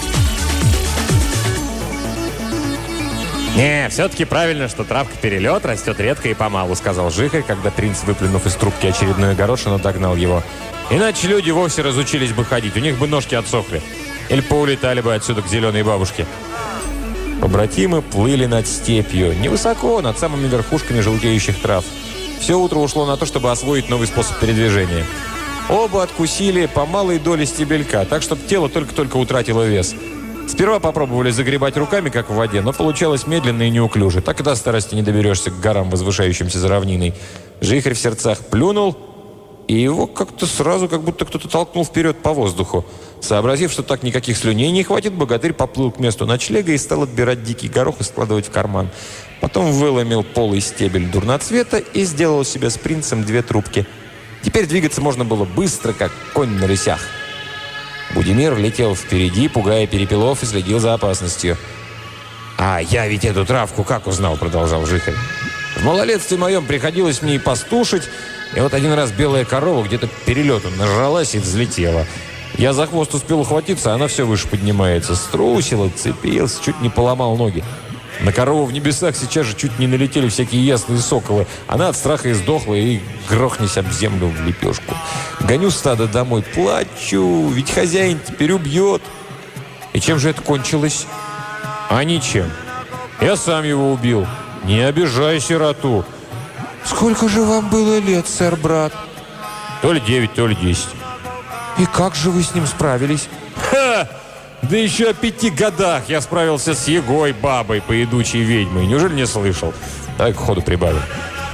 «Не, все-таки правильно, что травка-перелет растет редко и помалу», — сказал Жихарь, когда принц, выплюнув из трубки очередную горошину, догнал его. «Иначе люди вовсе разучились бы ходить, у них бы ножки отсохли. Или поулетали бы отсюда к зеленой бабушке». Побратимы плыли над степью, невысоко, над самыми верхушками желтеющих трав. Все утро ушло на то, чтобы освоить новый способ передвижения. Оба откусили по малой доле стебелька, так, чтобы тело только-только утратило вес. Сперва попробовали загребать руками, как в воде, но получалось медленно и неуклюже. Так и до старости не доберешься к горам, возвышающимся за равниной. Жихарь в сердцах плюнул, и его как-то сразу, как будто кто-то толкнул вперед по воздуху. Сообразив, что так никаких слюней не хватит, богатырь поплыл к месту ночлега и стал отбирать дикий горох и складывать в карман. Потом выломил полый стебель дурноцвета и сделал себе с принцем 2 трубки. Теперь двигаться можно было быстро, как конь на рысях. Будимир летел впереди, пугая перепелов, и следил за опасностью. «А я ведь эту травку как узнал?» — продолжал Жихарь. «В малолетстве моем приходилось мне и пастушить, и вот один раз белая корова где-то перелетом нажралась и взлетела. Я за хвост успел ухватиться, а она все выше поднимается. Струсила, цепился, чуть не поломал ноги. На корову в небесах сейчас же чуть не налетели всякие ясные соколы. Она от страха и сдохла, и грохнись об землю в лепешку. Гоню стадо домой, плачу, ведь хозяин теперь убьет». «И чем же это кончилось?» «А ничем. Я сам его убил. Не обижай сироту». «Сколько же вам было лет, сэр-брат?» «То ли 9, то ли 10. «И как же вы с ним справились?» «Ха! Да еще о 5 годах я справился с Егой, бабой, поедучей ведьмой. Неужели не слышал? Давай к ходу прибавим».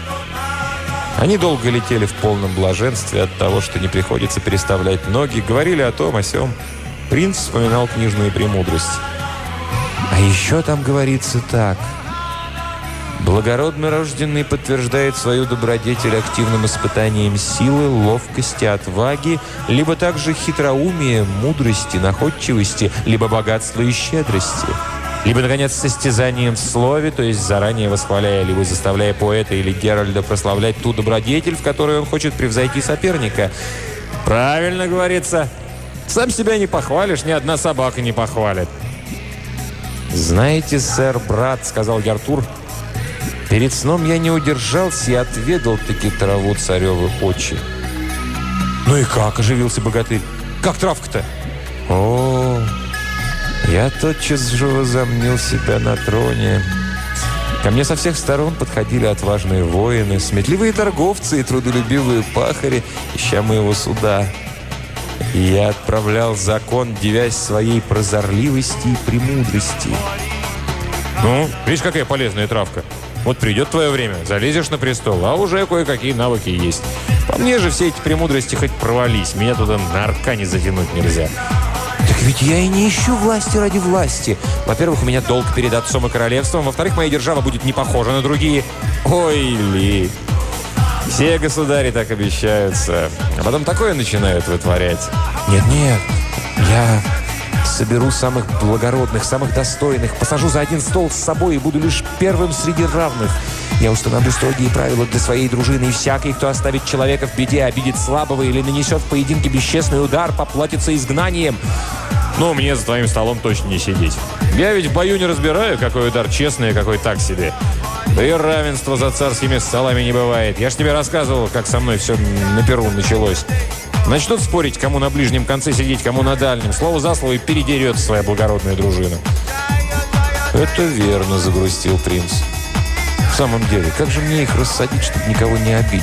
Они долго летели в полном блаженстве от того, что не приходится переставлять ноги, говорили о том, о сём. Принц вспоминал книжную премудрость. «А еще там говорится так. Благородно рожденный подтверждает свою добродетель активным испытанием силы, ловкости, отваги, либо также хитроумия, мудрости, находчивости, либо богатства и щедрости, либо, наконец, состязанием в слове, то есть заранее восхваляя, либо заставляя поэта или Геральда прославлять ту добродетель, в которой он хочет превзойти соперника. Правильно говорится. Сам себя не похвалишь, ни одна собака не похвалит». «Знаете, сэр-брат, — сказал Яртур, — перед сном я не удержался и отведал-таки траву царевы очи». «Ну и как?» – оживился богатырь. «Как травка-то?» «О, я тотчас же возомнил себя на троне. Ко мне со всех сторон подходили отважные воины, сметливые торговцы и трудолюбивые пахари, ища моего суда. И я отправлял закон, дивясь своей прозорливости и премудрости». «Ну, видишь, какая полезная травка. Вот придет твое время, залезешь на престол, а уже кое-какие навыки есть. По мне же все эти премудрости хоть провались, меня туда на аркане затянуть нельзя». «Так ведь я и не ищу власти ради власти. Во-первых, у меня долг перед отцом и королевством. Во-вторых, моя держава будет не похожа на другие». «Ой, ли! Все государи так обещаются, а потом такое начинают вытворять». «Нет-нет, я соберу самых благородных, самых достойных, посажу за один стол с собой и буду лишь первым среди равных. Я установлю строгие правила для своей дружины, и всякий, кто оставит человека в беде, обидит слабого или нанесет в поединке бесчестный удар, поплатится изгнанием». «Ну, мне за твоим столом точно не сидеть. Я ведь в бою не разбираю, какой удар честный, а какой так себе. Да и равенства за царскими столами не бывает. Я ж тебе рассказывал, как со мной все на Перу началось. Начнут спорить, кому на ближнем конце сидеть, кому на дальнем. Слово за слово и передерется своя благородная дружина». «Это верно», — загрустил принц. «В самом деле, как же мне их рассадить, чтобы никого не обидеть?»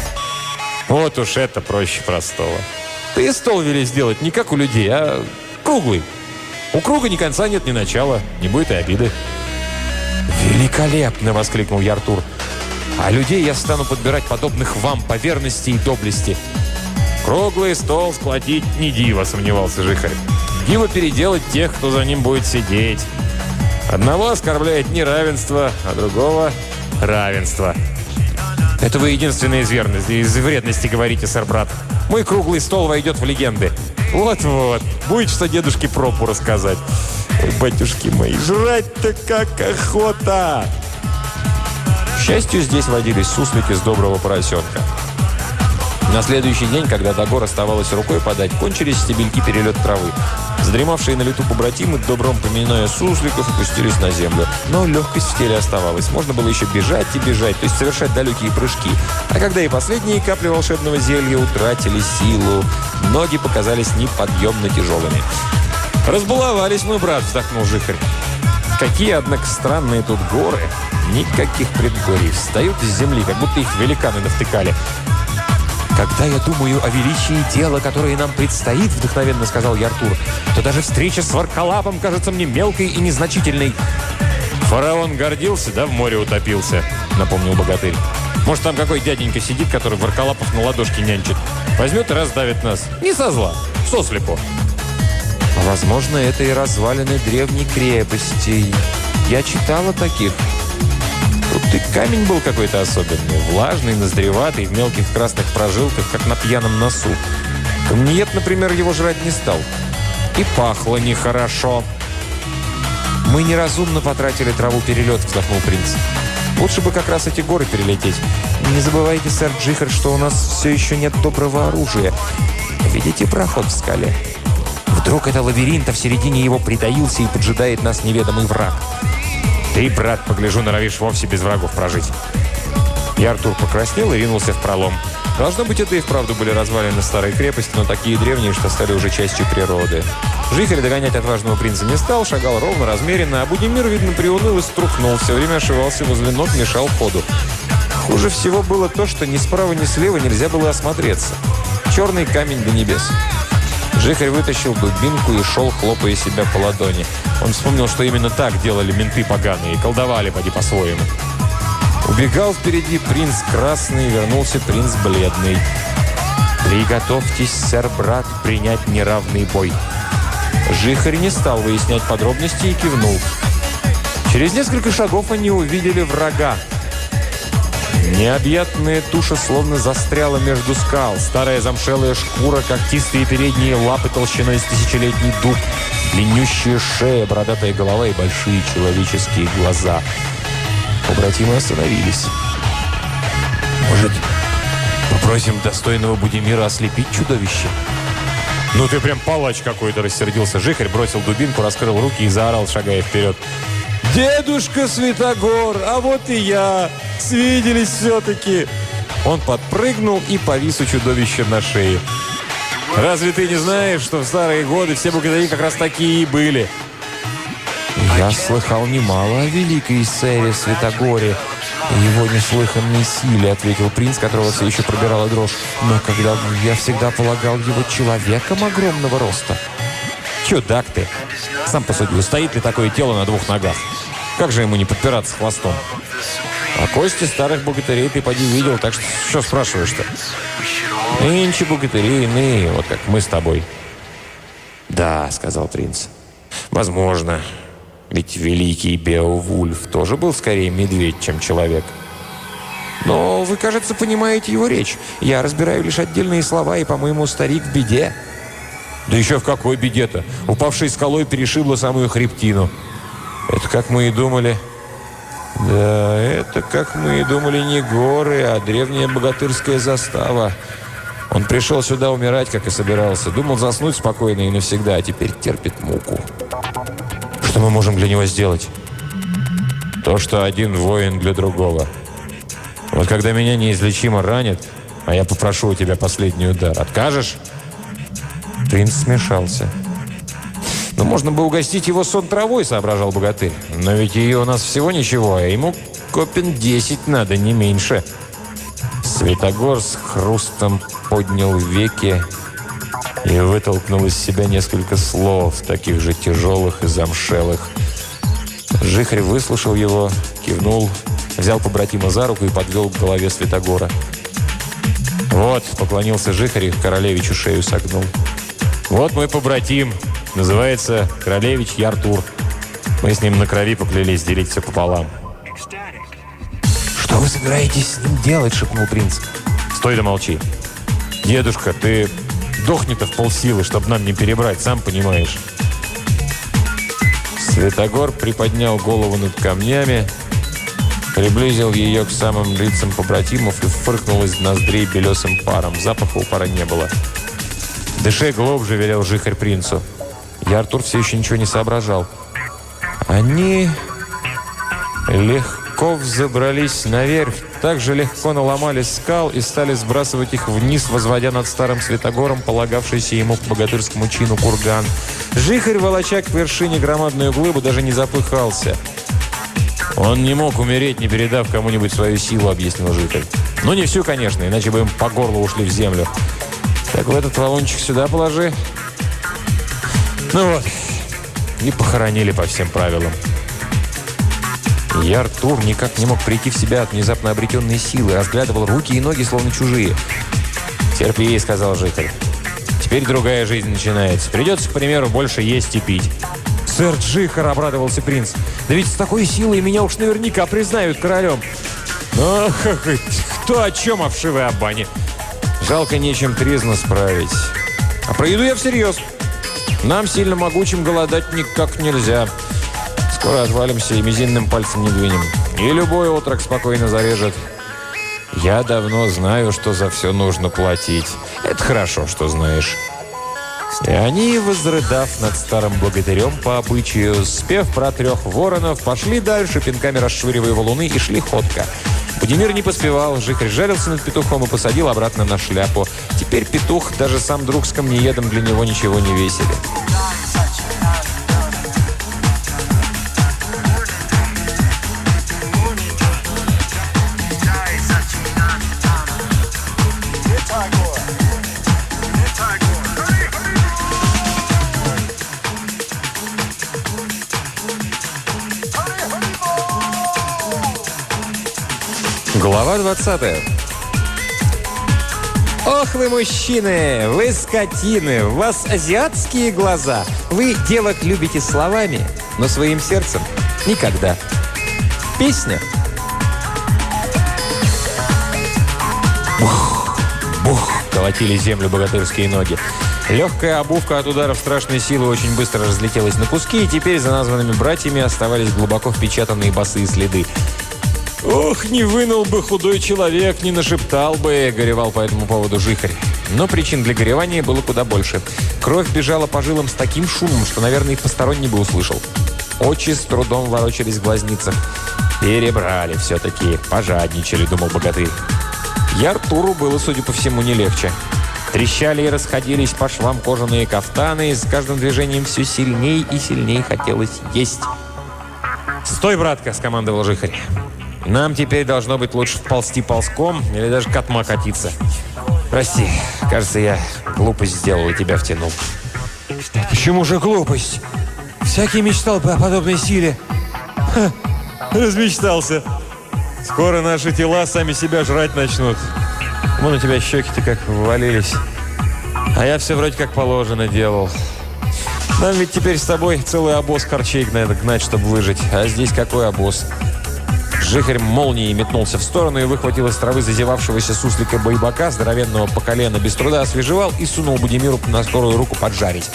«Вот уж это проще простого. Ты и стол вели сделать не как у людей, а круглый. У круга ни конца нет, ни начала, не будет и обиды». «Великолепно!» — воскликнул Яртур. «А людей я стану подбирать подобных вам по верности и доблести». «Круглый стол складить не диво», — сомневался Жихарь. «Диво переделать тех, кто за ним будет сидеть. Одного оскорбляет неравенство, а другого — равенство». «Это вы единственное из вредности говорите, сэр-брат. Мой круглый стол войдет в легенды. Вот-вот. Будет что дедушке Пропу рассказать. Ой, батюшки мои, жрать-то как охота! К счастью, здесь водились суслики с доброго поросенка. На следующий день, когда до гор оставалось рукой подать, кончились стебельки перелет травы. Задремавшие на лету побратимы, добром поминая сусликов, опустились на землю. Но легкость в теле оставалась. Можно было еще бежать и бежать, то есть совершать далекие прыжки. А когда и последние капли волшебного зелья утратили силу, ноги показались неподъемно тяжелыми. «Разбаловались мы, брат», — вздохнул Жихарь. «Какие, однако, странные тут горы. Никаких предгорий. Встают из земли, как будто их великаны навтыкали». «Когда я думаю о величии дела, которое нам предстоит, — вдохновенно сказал Яртур, — то даже встреча с Варкалапом кажется мне мелкой и незначительной». «Фараон гордился, да в море утопился», — напомнил богатырь. «Может, там какой дяденька сидит, который Варкалапов на ладошке нянчит. Возьмет и раздавит нас. Не со зла, сослепо». «Возможно, это и развалины древней крепости. Я читал о таких. Тут и камень был какой-то особенный, влажный, ноздреватый, в мелких красных прожилках, как на пьяном носу. Камниет, например, его жрать не стал. И пахло нехорошо». «Мы неразумно потратили траву перелет», — вздохнул принц. «Лучше бы как раз эти горы перелететь. Не забывайте, сэр Джихарь, что у нас все еще нет доброго оружия. Видите проход в скале? Вдруг это лабиринт, а в середине его притаился и поджидает нас неведомый враг. Ты, брат, погляжу, норовишь вовсе без врагов прожить». И Артур покраснел и ринулся в пролом. Должно быть, это и вправду были развалины старой крепости, но такие древние, что стали уже частью природы. Жихарь догонять отважного принца не стал, шагал ровно, размеренно, а Будимир, видно, приуныл и струхнул, все время ошивался возле ног, мешал ходу. Хуже всего было то, что ни справа, ни слева нельзя было осмотреться. Черный камень до небес. Жихарь вытащил дубинку и шел, хлопая себя по ладони. Он вспомнил, что именно так делали менты поганые, колдовали, поди по-своему. Убегал впереди принц красный, вернулся принц бледный. «Приготовьтесь, сэр-брат, принять неравный бой». Жихарь не стал выяснять подробности и кивнул. Через несколько шагов они увидели врага. Необъятная туша словно застряла между скал. Старая замшелая шкура, когтистые передние лапы толщиной с тысячелетний дуб, длиннющая шея, бородатая голова и большие человеческие глаза. Побратимы остановились. «Может, попросим достойного Будимира ослепить чудовище?» «Ну ты прям палач какой-то!» — рассердился Жихарь, бросил дубинку, раскрыл руки и заорал, шагая вперед. «Дедушка Святогор, а вот и я! Свиделись все-таки!» Он подпрыгнул и повис у чудовища на шее. «Разве ты не знаешь, что в старые годы все богатыри как раз такие и были?» «Я слыхал немало о великой сэре Святогоре и его неслыханной силе», — ответил принц, которого все еще пробирала дрожь. «Но когда я всегда полагал его человеком огромного роста». «Чудак ты! Сам посуди, устоит ли такое тело на двух ногах? Как же ему не подпираться хвостом? А кости старых богатырей ты поди видел, так что спрашиваешь-то? Нынче богатыри иные, вот как мы с тобой». «Да», — сказал принц, — «возможно. Ведь великий Беовульф тоже был скорее медведь, чем человек. Но вы, кажется, понимаете его речь. Я разбираю лишь отдельные слова, и, по-моему, старик в беде». «Да еще в какой беде-то? Упавшей скалой перешибло самую хребтину». «Это как мы и думали». «Да, это, как мы и думали, не горы, а древняя богатырская застава. Он пришел сюда умирать, как и собирался. Думал заснуть спокойно и навсегда, а теперь терпит муку. Что мы можем для него сделать?» «То, что один воин для другого. Вот когда меня неизлечимо ранят, а я попрошу у тебя последний удар, откажешь?» Принц смешался. «Но можно бы угостить его сон травой», — соображал богатырь. «Но ведь ее у нас всего ничего, а ему копен 10 надо, не меньше». Святогор с хрустом поднял веки и вытолкнул из себя несколько слов, таких же тяжелых и замшелых. Жихарь выслушал его, кивнул, взял побратима за руку и подвел к голове Святогора. «Вот», — поклонился Жихарь и королевичу шею согнул. «Вот мой побратим, называется королевич Яртур. Мы с ним на крови поклялись делить все пополам». «Что вы собираетесь с ним делать?» — шепнул принц. «Стой да молчи. Дедушка, ты Дохни-то в полсилы, чтобы нам не перебрать, сам понимаешь. Святогор приподнял голову над камнями, приблизил ее к самым лицам побратимов и фыркнул из ноздрей белесым паром. Запаха у пара не было. «Дыши глубже», — велел жихарь принцу. И Артур все еще ничего не соображал. Они легко взобрались наверх, так же легко наломали скал и стали сбрасывать их вниз, возводя над старым Святогором, полагавшийся ему по богатырскому чину курган. Жихарь, волоча к вершине громадную глыбу, даже не запыхался. «Он не мог умереть, не передав кому-нибудь свою силу», — объяснил жихарь. «Ну, не всю, конечно, иначе бы им по горло ушли в землю. Так в этот валунчик сюда положи». Ну вот, и похоронили по всем правилам. И Артур никак не мог прийти в себя от внезапно обретенной силы, разглядывал руки и ноги, словно чужие. «Терпи», — сказал жихарь. «Теперь другая жизнь начинается. Придется, к примеру, больше есть и пить». «Сэр Джихар», — обрадовался принц, «да ведь с такой силой меня уж наверняка признают королем». «Ну, кто о чем, а вшивы о бане. Жалко, нечем тризну справить. А про еду я всерьез. Нам, сильно могучим, голодать никак нельзя. Скоро отвалимся и мизинным пальцем не двинем. И любой отрок спокойно зарежет. Я давно знаю, что за все нужно платить. Это хорошо, что знаешь». И они, возрыдав над старым богатырем по обычаю, спев про 3 воронов, пошли дальше, пинками расшвыривая валуны, и шли ходко. Будимир не поспевал, жихарь жарился над петухом и посадил обратно на шляпу. Теперь петух, даже сам друг с камнеедом, для него ничего не весили. Глава 20. «Ох вы, мужчины! Вы скотины! У вас азиатские глаза! Вы девок любите словами, но своим сердцем никогда!» Песня. Бух, бух, колотили землю богатырские ноги. Легкая обувка от ударов страшной силы очень быстро разлетелась на куски, и теперь за названными братьями оставались глубоко впечатанные босые следы. «Ох, не вынул бы худой человек, не нашептал бы», — горевал по этому поводу жихарь. Но причин для горевания было куда больше. Кровь бежала по жилам с таким шумом, что, наверное, и посторонний бы услышал. Очи с трудом ворочались в глазницах. «Перебрали все-таки, пожадничали», — думал богатырь. И Артуру было, судя по всему, не легче. Трещали и расходились по швам кожаные кафтаны, и с каждым движением все сильней и сильней хотелось есть. «Стой, братка!» — скомандовал жихарь. «Нам теперь должно быть лучше вползти ползком или даже катма катиться. Прости, кажется, я глупость сделал и тебя втянул». «Почему же глупость? Всякий мечтал бы о подобной силе». «Ха, размечтался. Скоро наши тела сами себя жрать начнут. Вон у тебя щеки-то как ввалились. А я все вроде как положено делал. Нам ведь теперь с тобой целый обоз харчей надо гнать, чтобы выжить. А здесь какой обоз?» Жихарь молнией метнулся в сторону и выхватил из травы зазевавшегося суслика байбака, здоровенного по колено, без труда освежевал и сунул Будимиру на скорую руку поджарить.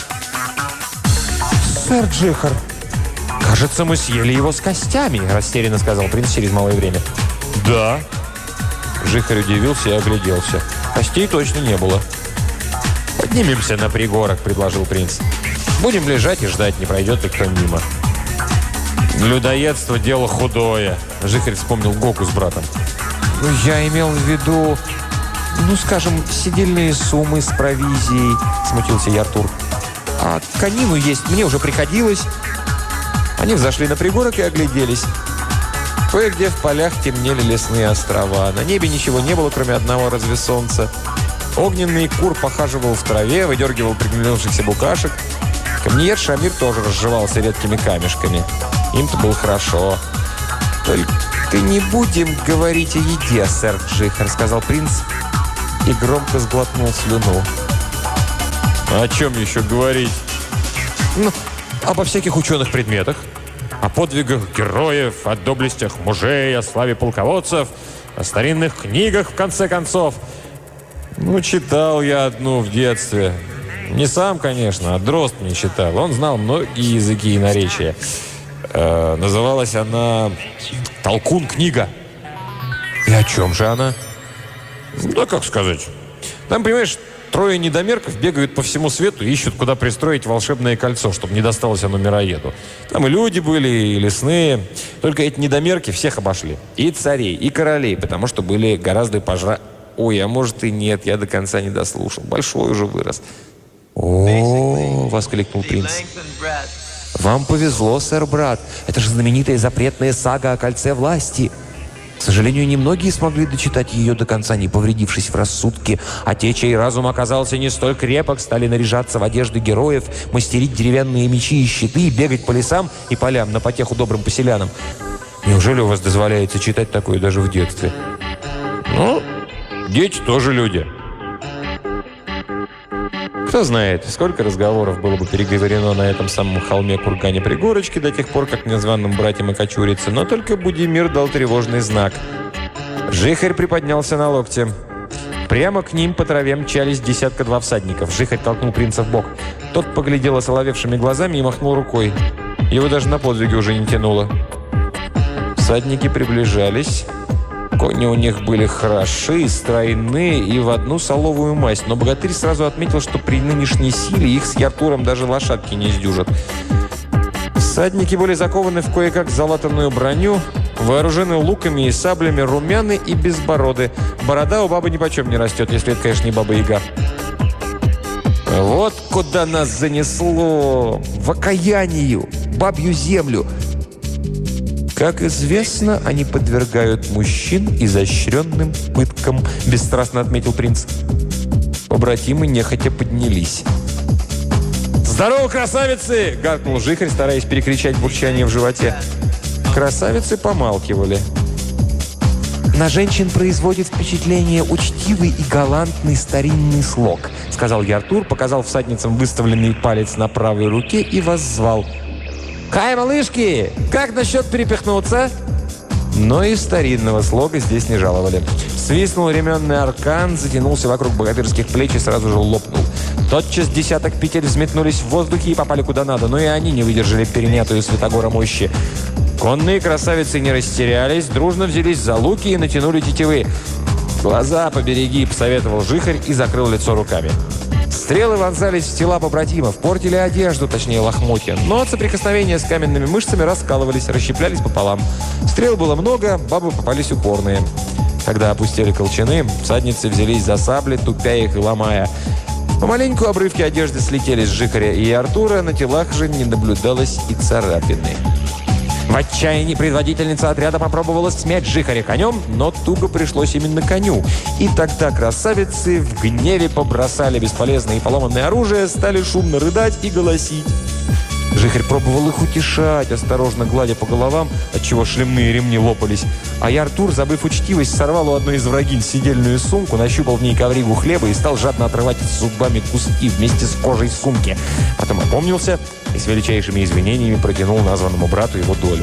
«Сэр Джихар, кажется, мы съели его с костями», — растерянно сказал принц через малое время. «Да». Жихарь удивился и огляделся. Костей точно не было. «Поднимемся на пригорок», — предложил принц. «Будем лежать и ждать, не пройдет ли кто мимо». «Людоедство – дело худое», – жихарь вспомнил Гоку с братом. «Ну, я имел в виду, скажем, седельные суммы с провизией», – смутился я Артур. «А конину есть мне уже приходилось». Они взошли на пригорок и огляделись. Кое-где в полях темнели лесные острова. На небе ничего не было, кроме одного разве солнца. Огненный кур похаживал в траве, выдергивал приглянувшихся букашек. Камнеед Шамир тоже разжевался редкими камешками. Им-то было хорошо. «Только не будем говорить о еде, сэр Джихар», — сказал принц и громко сглотнул слюну. «О чем еще говорить?» Обо всяких ученых предметах, о подвигах героев, о доблестях мужей, о славе полководцев, о старинных книгах, в конце концов. Ну, читал я одну в детстве. Не сам, конечно, а Дрозд мне читал. Он знал многие языки и наречия. Называлась она «Толкун книга». И о чем же она? Да как сказать. Там, понимаешь, трое недомерков бегают по всему свету и ищут, куда пристроить волшебное кольцо, чтобы не досталось оно мироеду. Там и люди были, и лесные. Только эти недомерки всех обошли. И царей, и королей, потому что были гораздо Ой, а может и нет, я до конца не дослушал. Большой уже вырос. «О!» — воскликнул принц. «Вам повезло, сэр-брат. Это же знаменитая запретная сага о кольце власти. К сожалению, немногие смогли дочитать ее до конца, не повредившись в рассудке, а те, чей разум оказался не столь крепок, стали наряжаться в одежды героев, мастерить деревянные мечи и щиты, бегать по лесам и полям на потеху добрым поселянам. Неужели у вас дозволяется читать такое даже в детстве?» Ну, дети тоже люди. Кто знает, сколько разговоров было бы переговорено на этом самом холме-кургане пригорочке до тех пор, как незваным братьям окочурится, но только Будимир дал тревожный знак. Жихарь приподнялся на локте. Прямо к ним по траве мчались 10-2 всадников. Жихарь толкнул принца в бок. Тот поглядел осоловевшими глазами и махнул рукой. Его даже на подвиги уже не тянуло. Всадники приближались. Кони у них были хороши, стройные и в одну соловую масть. Но богатырь сразу отметил, что при нынешней силе их с Яртуром даже лошадки не сдюжат. Всадники были закованы в кое-как залатанную броню, вооружены луками и саблями, румяны и безбороды. Борода у бабы нипочем не растет, если это, конечно, не баба-яга. Вот куда нас занесло! В окаянию! Бабью землю! «Как известно, они подвергают мужчин изощренным пыткам», — бесстрастно отметил принц. Побратимы нехотя поднялись. «Здорово, красавицы!» — гаркнул Жихарь, стараясь перекричать бурчание в животе. Красавицы помалкивали. «На женщин производит впечатление учтивый и галантный старинный слог», — сказал Яртур, показал всадницам выставленный палец на правой руке и воззвал. «Хай, малышки! Как насчет перепихнуться?» Но и старинного слога здесь не жаловали. Свистнул ременный аркан, затянулся вокруг богатырских плеч и сразу же лопнул. Тотчас десяток петель взметнулись в воздухе и попали куда надо, но и они не выдержали перенятую Святогора мощи. Конные красавицы не растерялись, дружно взялись за луки и натянули тетивы. «Глаза побереги!» – посоветовал Жихарь и закрыл лицо руками. Стрелы вонзались в тела побратимов, портили одежду, точнее лохмотья, но от соприкосновения с каменными мышцами раскалывались, расщеплялись пополам. Стрел было много, бабы попались упорные. Когда опустили колчаны, всадницы взялись за сабли, тупя их и ломая. Помаленьку обрывки одежды слетели с Жихаря и Артура, на телах же не наблюдалось и царапины. В отчаянии предводительница отряда попробовала смять Жихаря конем, но туго пришлось именно коню. И тогда красавицы в гневе побросали бесполезное и поломанное оружие, стали шумно рыдать и голосить. Жихарь пробовал их утешать, осторожно гладя по головам, отчего шлемные ремни лопались. А Артур, забыв учтивость, сорвал у одной из врагинь сидельную сумку, нащупал в ней ковригу хлеба и стал жадно отрывать зубами куски вместе с кожей сумки. Потом опомнился и с величайшими извинениями протянул названному брату его долю.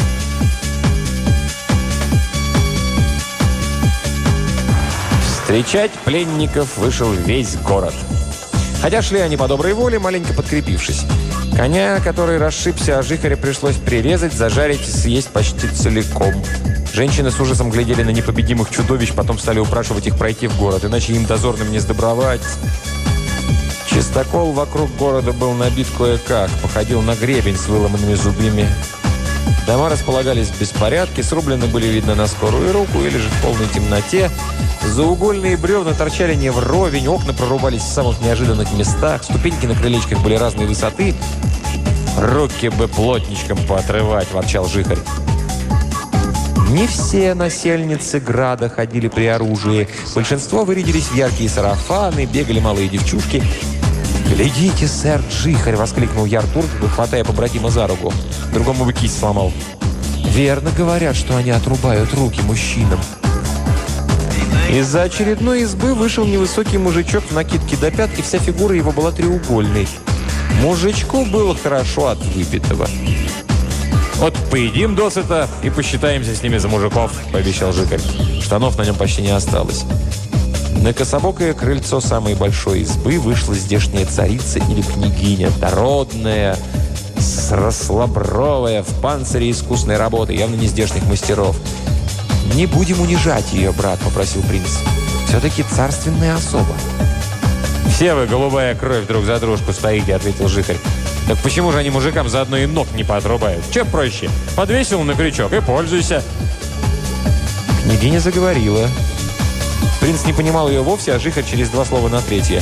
Встречать пленников вышел весь город. Хотя шли они по доброй воле, маленько подкрепившись. Коня, который расшибся, а Жихаря пришлось прирезать, зажарить и съесть почти целиком. Женщины с ужасом глядели на непобедимых чудовищ, потом стали упрашивать их пройти в город, иначе им дозорным не сдобровать. Чистокол вокруг города был набит кое-как, походил на гребень с выломанными зубьями. Дома располагались в беспорядке, срублены были видно на скорую руку или же в полной темноте. Заугольные бревна торчали не вровень, окна прорубались в самых неожиданных местах, ступеньки на крылечках были разной высоты. «Руки бы плотничком поотрывать!» – ворчал Жихарь. Не все насельницы града ходили при оружии. Большинство вырядились в яркие сарафаны, бегали малые девчушки. «Глядите, сэр Жихарь!» – воскликнул Яртур, хватая побратима за руку. Другому бы кисть сломал. «Верно говорят, что они отрубают руки мужчинам». Из-за очередной избы вышел невысокий мужичок в накидке до пят, и вся фигура его была треугольной. Мужичку было хорошо от выпитого. «Вот поедим досыта и посчитаемся с ними за мужиков», — пообещал Жихарь. Штанов на нем почти не осталось. На кособокое крыльцо самой большой избы вышла здешняя царица или княгиня, дородная, срослобровая, в панцире искусной работы, явно не здешних мастеров. «Не будем унижать ее, брат», — попросил принц. «Все-таки царственная особа». «Все вы, голубая кровь, друг за дружку стоите», — ответил жихарь. «Так почему же они мужикам заодно и ног не поотрубают? Че проще? Подвесил на крючок и пользуйся». Княгиня заговорила. Принц не понимал ее вовсе, а жихарь через два слова на третье.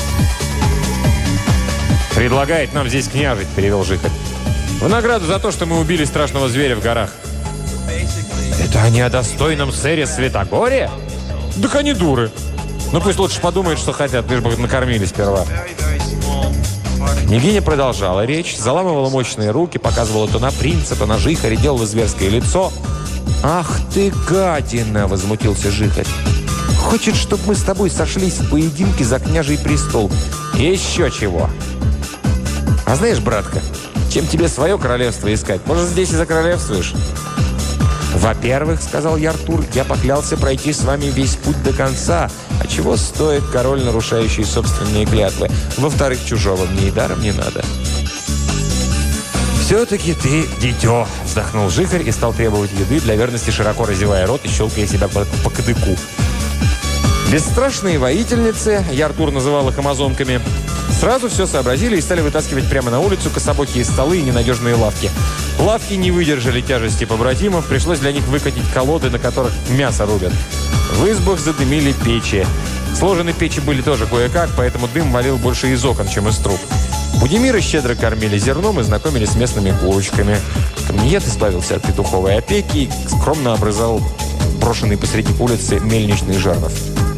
«Предлагает нам здесь княжить», — перевел жихарь. «В награду за то, что мы убили страшного зверя в горах». «Это они о достойном сэре Святогоре?» «Так они дуры. Ну пусть лучше подумают, что хотят, лишь бы накормили сперва». Княгиня продолжала речь, заламывала мощные руки, показывала то на принца, то на жихаря, делала зверское лицо. «Ах ты, гадина!» — возмутился жихарь. «Хочет, чтобы мы с тобой сошлись в поединке за княжий престол. Еще чего!» «А знаешь, братка, чем тебе свое королевство искать? Может, здесь и закоролевствуешь?» «Во-первых, — сказал я Артур, — я поклялся пройти с вами весь путь до конца, а чего стоит король, нарушающий собственные клятвы? Во-вторых, чужого мне и даром не надо». «Все-таки ты дитё!» — вздохнул жихарь и стал требовать еды, для верности широко разевая рот и щелкая себя по кадыку. Бесстрашные воительницы, я Артур называл их амазонками, сразу все сообразили и стали вытаскивать прямо на улицу кособокие столы и ненадежные лавки. Лавки не выдержали тяжести побратимов, пришлось для них выкатить колоды, на которых мясо рубят. В избах задымили печи. Сложены печи были тоже кое-как, поэтому дым валил больше из окон, чем из труб. Будимиры щедро кормили зерном и знакомили с местными курочками. Камниет избавился от петуховой опеки и скромно обрызал брошенный посреди улицы мельничный жернов.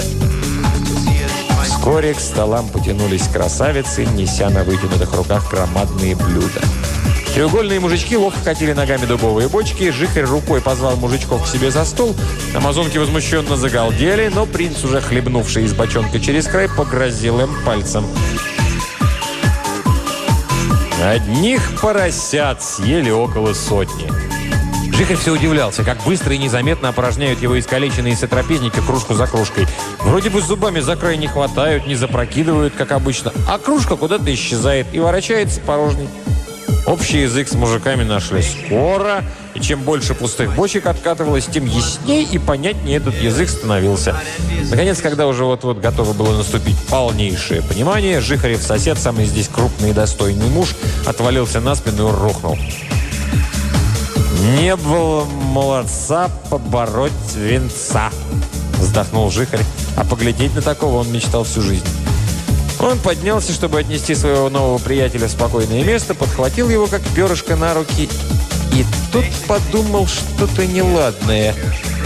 Вскоре к столам потянулись красавицы, неся на вытянутых руках громадные блюда. Треугольные мужички ловко катили ногами дубовые бочки, жихарь рукой позвал мужичков к себе за стол, амазонки возмущенно загалдели, но принц, уже хлебнувший из бочонка через край, погрозил им пальцем. Одних поросят съели около сотни. Жихарь все удивлялся, как быстро и незаметно опорожняют его искалеченные сотрапезники кружку за кружкой. Вроде бы зубами за край не хватают, не запрокидывают, как обычно, а кружка куда-то исчезает и ворочается порожней. Общий язык с мужиками нашли скоро, и чем больше пустых бочек откатывалось, тем яснее и понятнее этот язык становился. Наконец, когда уже вот-вот готово было наступить полнейшее понимание, жихарев сосед, самый здесь крупный и достойный муж, отвалился на спину и рухнул. «Не было молодца побороть венца», — вздохнул жихарь, а поглядеть на такого он мечтал всю жизнь. Он поднялся, чтобы отнести своего нового приятеля в спокойное место, подхватил его, как перышко, на руки, и тут подумал что-то неладное.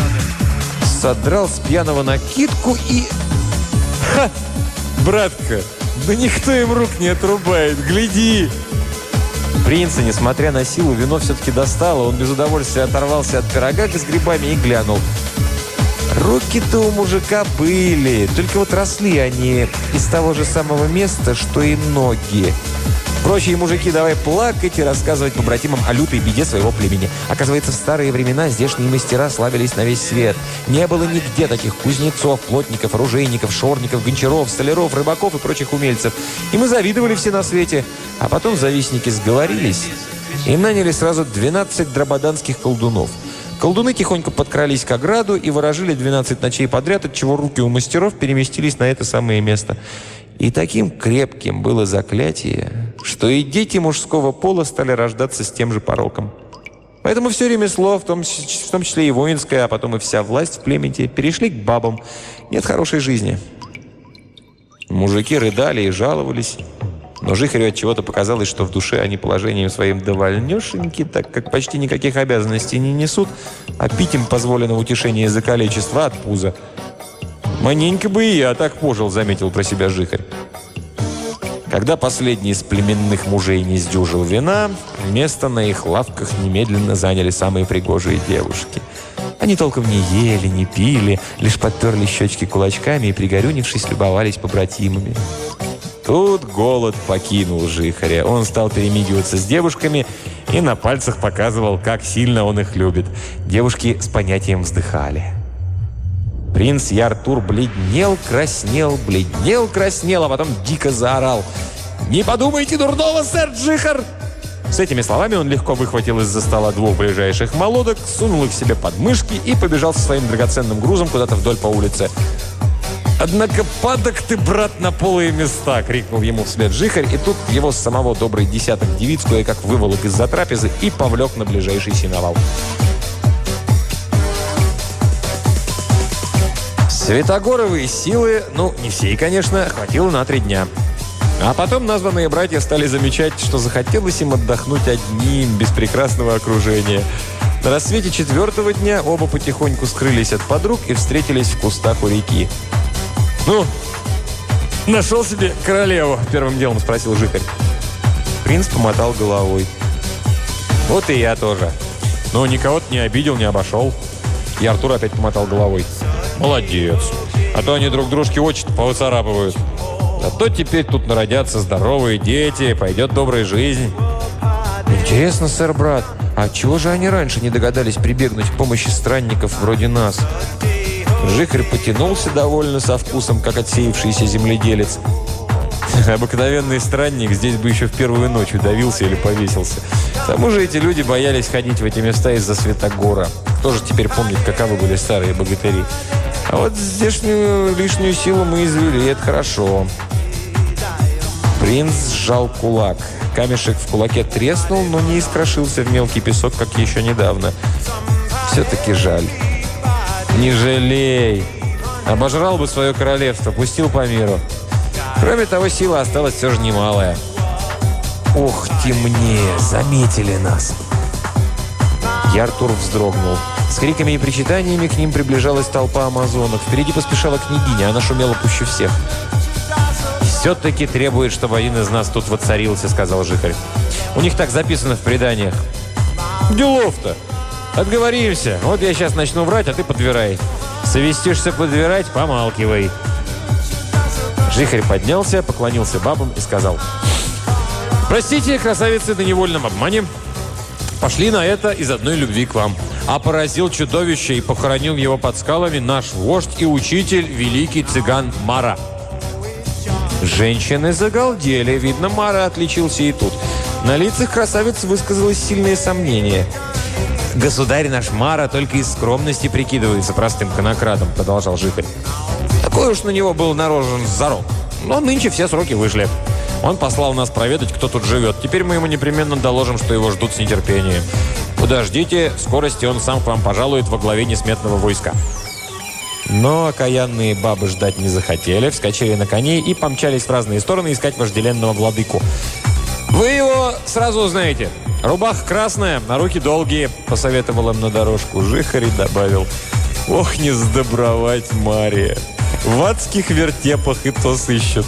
Содрал с пьяного накидку и... «Ха! Братка, да никто им рук не отрубает, гляди!» Принца, несмотря на силу, вино все-таки достало. Он без удовольствия оторвался от пирога с грибами и глянул. Руки-то у мужика были, только вот росли они из того же самого места, что и ноги. Прочие мужики давай плакать и рассказывать побратимам о лютой беде своего племени. Оказывается, в старые времена здешние мастера славились на весь свет. Не было нигде таких кузнецов, плотников, оружейников, шорников, гончаров, столяров, рыбаков и прочих умельцев. И мы завидовали все на свете. А потом завистники сговорились и наняли сразу 12 драбаданских колдунов. Колдуны тихонько подкрались к ограду и ворожили 12 ночей подряд, отчего руки у мастеров переместились на это самое место. И таким крепким было заклятие, что и дети мужского пола стали рождаться с тем же пороком. Поэтому все ремесло, в том числе и воинское, а потом и вся власть в племени, перешли к бабам. Нет хорошей жизни. Мужики рыдали и жаловались. Но жихарю от чего-то показалось, что в душе они положением своим довольнёшеньки, так как почти никаких обязанностей не несут, а пить им позволено в утешение за количество от пуза. «Маненько бы и я так пожил», — заметил про себя жихарь. Когда последний из племенных мужей не сдюжил вина, место на их лавках немедленно заняли самые пригожие девушки. Они толком не ели, не пили, лишь подперли щечки кулачками и, пригорюнившись, любовались побратимами. Тут голод покинул жихаря. Он стал перемигиваться с девушками и на пальцах показывал, как сильно он их любит. Девушки с понятием вздыхали. Принц Яртур бледнел, краснел, а потом дико заорал: «Не подумайте дурного, сэр Джихар!» С этими словами он легко выхватил из-за стола 2 ближайших молодок, сунул их себе под мышки и побежал со своим драгоценным грузом куда-то вдоль по улице. «Однако падок ты, брат, на полые места!» — крикнул ему вслед Джихарь, и тут его самого добрый десяток девиц кое-как выволок из-за трапезы и повлек на ближайший сеновал. Святогоровые силы, ну, не всей, конечно, хватило на 3 дня. А потом названные братья стали замечать, что захотелось им отдохнуть одним, без прекрасного окружения. На рассвете 4-го дня оба потихоньку скрылись от подруг и встретились в кустах у реки. «Ну, нашел себе королеву?» — первым делом спросил Жихарь. Принц помотал головой. «Вот и я тоже. Но никого-то не обидел, не обошел». И Артур опять помотал головой. «Молодец. А то они друг дружке очи-то повыцарапывают. Зато теперь тут народятся здоровые дети, пойдет добрая жизнь». «Интересно, сэр, брат, а чего же они раньше не догадались прибегнуть к помощи странников вроде нас?» Жихарь потянулся довольно со вкусом, как отсеявшийся земледелец. Обыкновенный странник здесь бы еще в первую ночь удавился или повесился. К тому же эти люди боялись ходить в эти места из-за Святогора. Кто же теперь помнит, каковы были старые богатыри? А вот здешнюю лишнюю силу мы извели, это хорошо. Принц сжал кулак. Камешек в кулаке треснул, но не искрошился в мелкий песок, как еще недавно. Все-таки жаль. Не жалей. Обожрал бы свое королевство, пустил по миру. Кроме того, сила осталась все же немалая. Ох, темнее, заметили нас. Яртур вздрогнул. С криками и причитаниями к ним приближалась толпа амазонок. Впереди поспешала княгиня, она шумела пуще всех. «Все-таки требует, чтобы один из нас тут воцарился», — сказал Жихарь. «У них так записано в преданиях». «Делов-то! Отговоримся. Вот я сейчас начну врать, а ты подбирай. Совестишься подбирать — помалкивай». Жихарь поднялся, поклонился бабам и сказал: «Простите, красавицы, на невольном обмане. Пошли на это из одной любви к вам. А поразил чудовище и похоронил его под скалами наш вождь и учитель, великий цыган Мара». Женщины загалдели. Видно, Мара отличился и тут. На лицах красавиц высказалось сильное сомнение. «Государь наш Мара только из скромности прикидывается простым конокрадом», — продолжал Жихарь. «Такой уж на него был нарожен зарок. Но нынче все сроки вышли. Он послал нас проведать, кто тут живет. Теперь мы ему непременно доложим, что его ждут с нетерпением. Подождите, в скорости он сам к вам пожалует во главе несметного войска». Но окаянные бабы ждать не захотели, вскочили на коней и помчались в разные стороны искать вожделенного владыку. «Вы его сразу узнаете. Рубаха красная, а руки долгие», — посоветовал им на дорожку Жихарь и добавил: «Ох, не сдобровать Мария. В адских вертепах и то сыщут».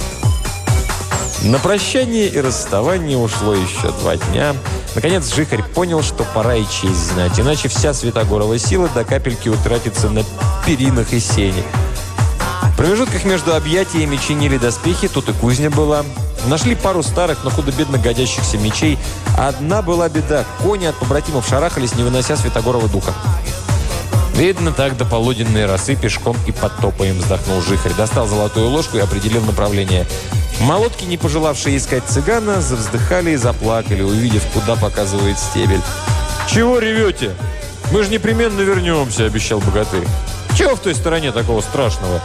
На прощание и расставание ушло еще 2 дня. Наконец Жихарь понял, что пора и честь знать, иначе вся Святогорова сила до капельки утратится на перинах и сене. В промежутках между объятиями чинили доспехи, тут и кузня была. Нашли пару старых, но худо-бедно годящихся мечей. Одна была беда – кони от побратимов шарахались, не вынося Святогорова духа. «Видно, так до полуденной росы пешком и подтопаем», – вздохнул Жихарь. Достал золотую ложку и определил направление. Молодки, не пожелавшие искать цыгана, завздыхали и заплакали, увидев, куда показывает стебель. «Чего ревете? Мы же непременно вернемся», – обещал богатырь. «Чего в той стороне такого страшного?»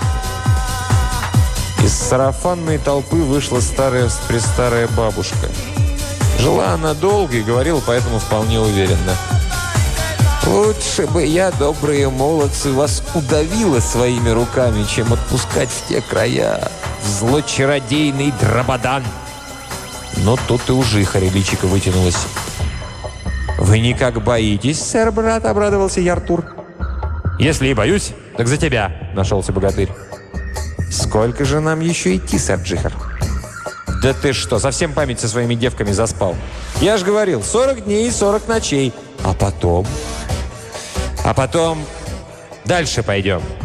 Из сарафанной толпы вышла старая-престарая бабушка. Жила она долго и говорила поэтому вполне уверенно. «Лучше бы я, добрые молодцы, вас удавила своими руками, чем отпускать в те края, в злочародейный Драбадан». Но тут и у Жихаря личико вытянулось. «Вы никак боитесь, сэр, брат?» — обрадовался Яртур. «Если и боюсь, так за тебя», — нашелся богатырь. «Сколько же нам еще идти, сэр Джихар?» «Да ты что, совсем память со своими девками заспал? Я же говорил, 40 дней и 40 ночей. А потом? А потом дальше пойдем».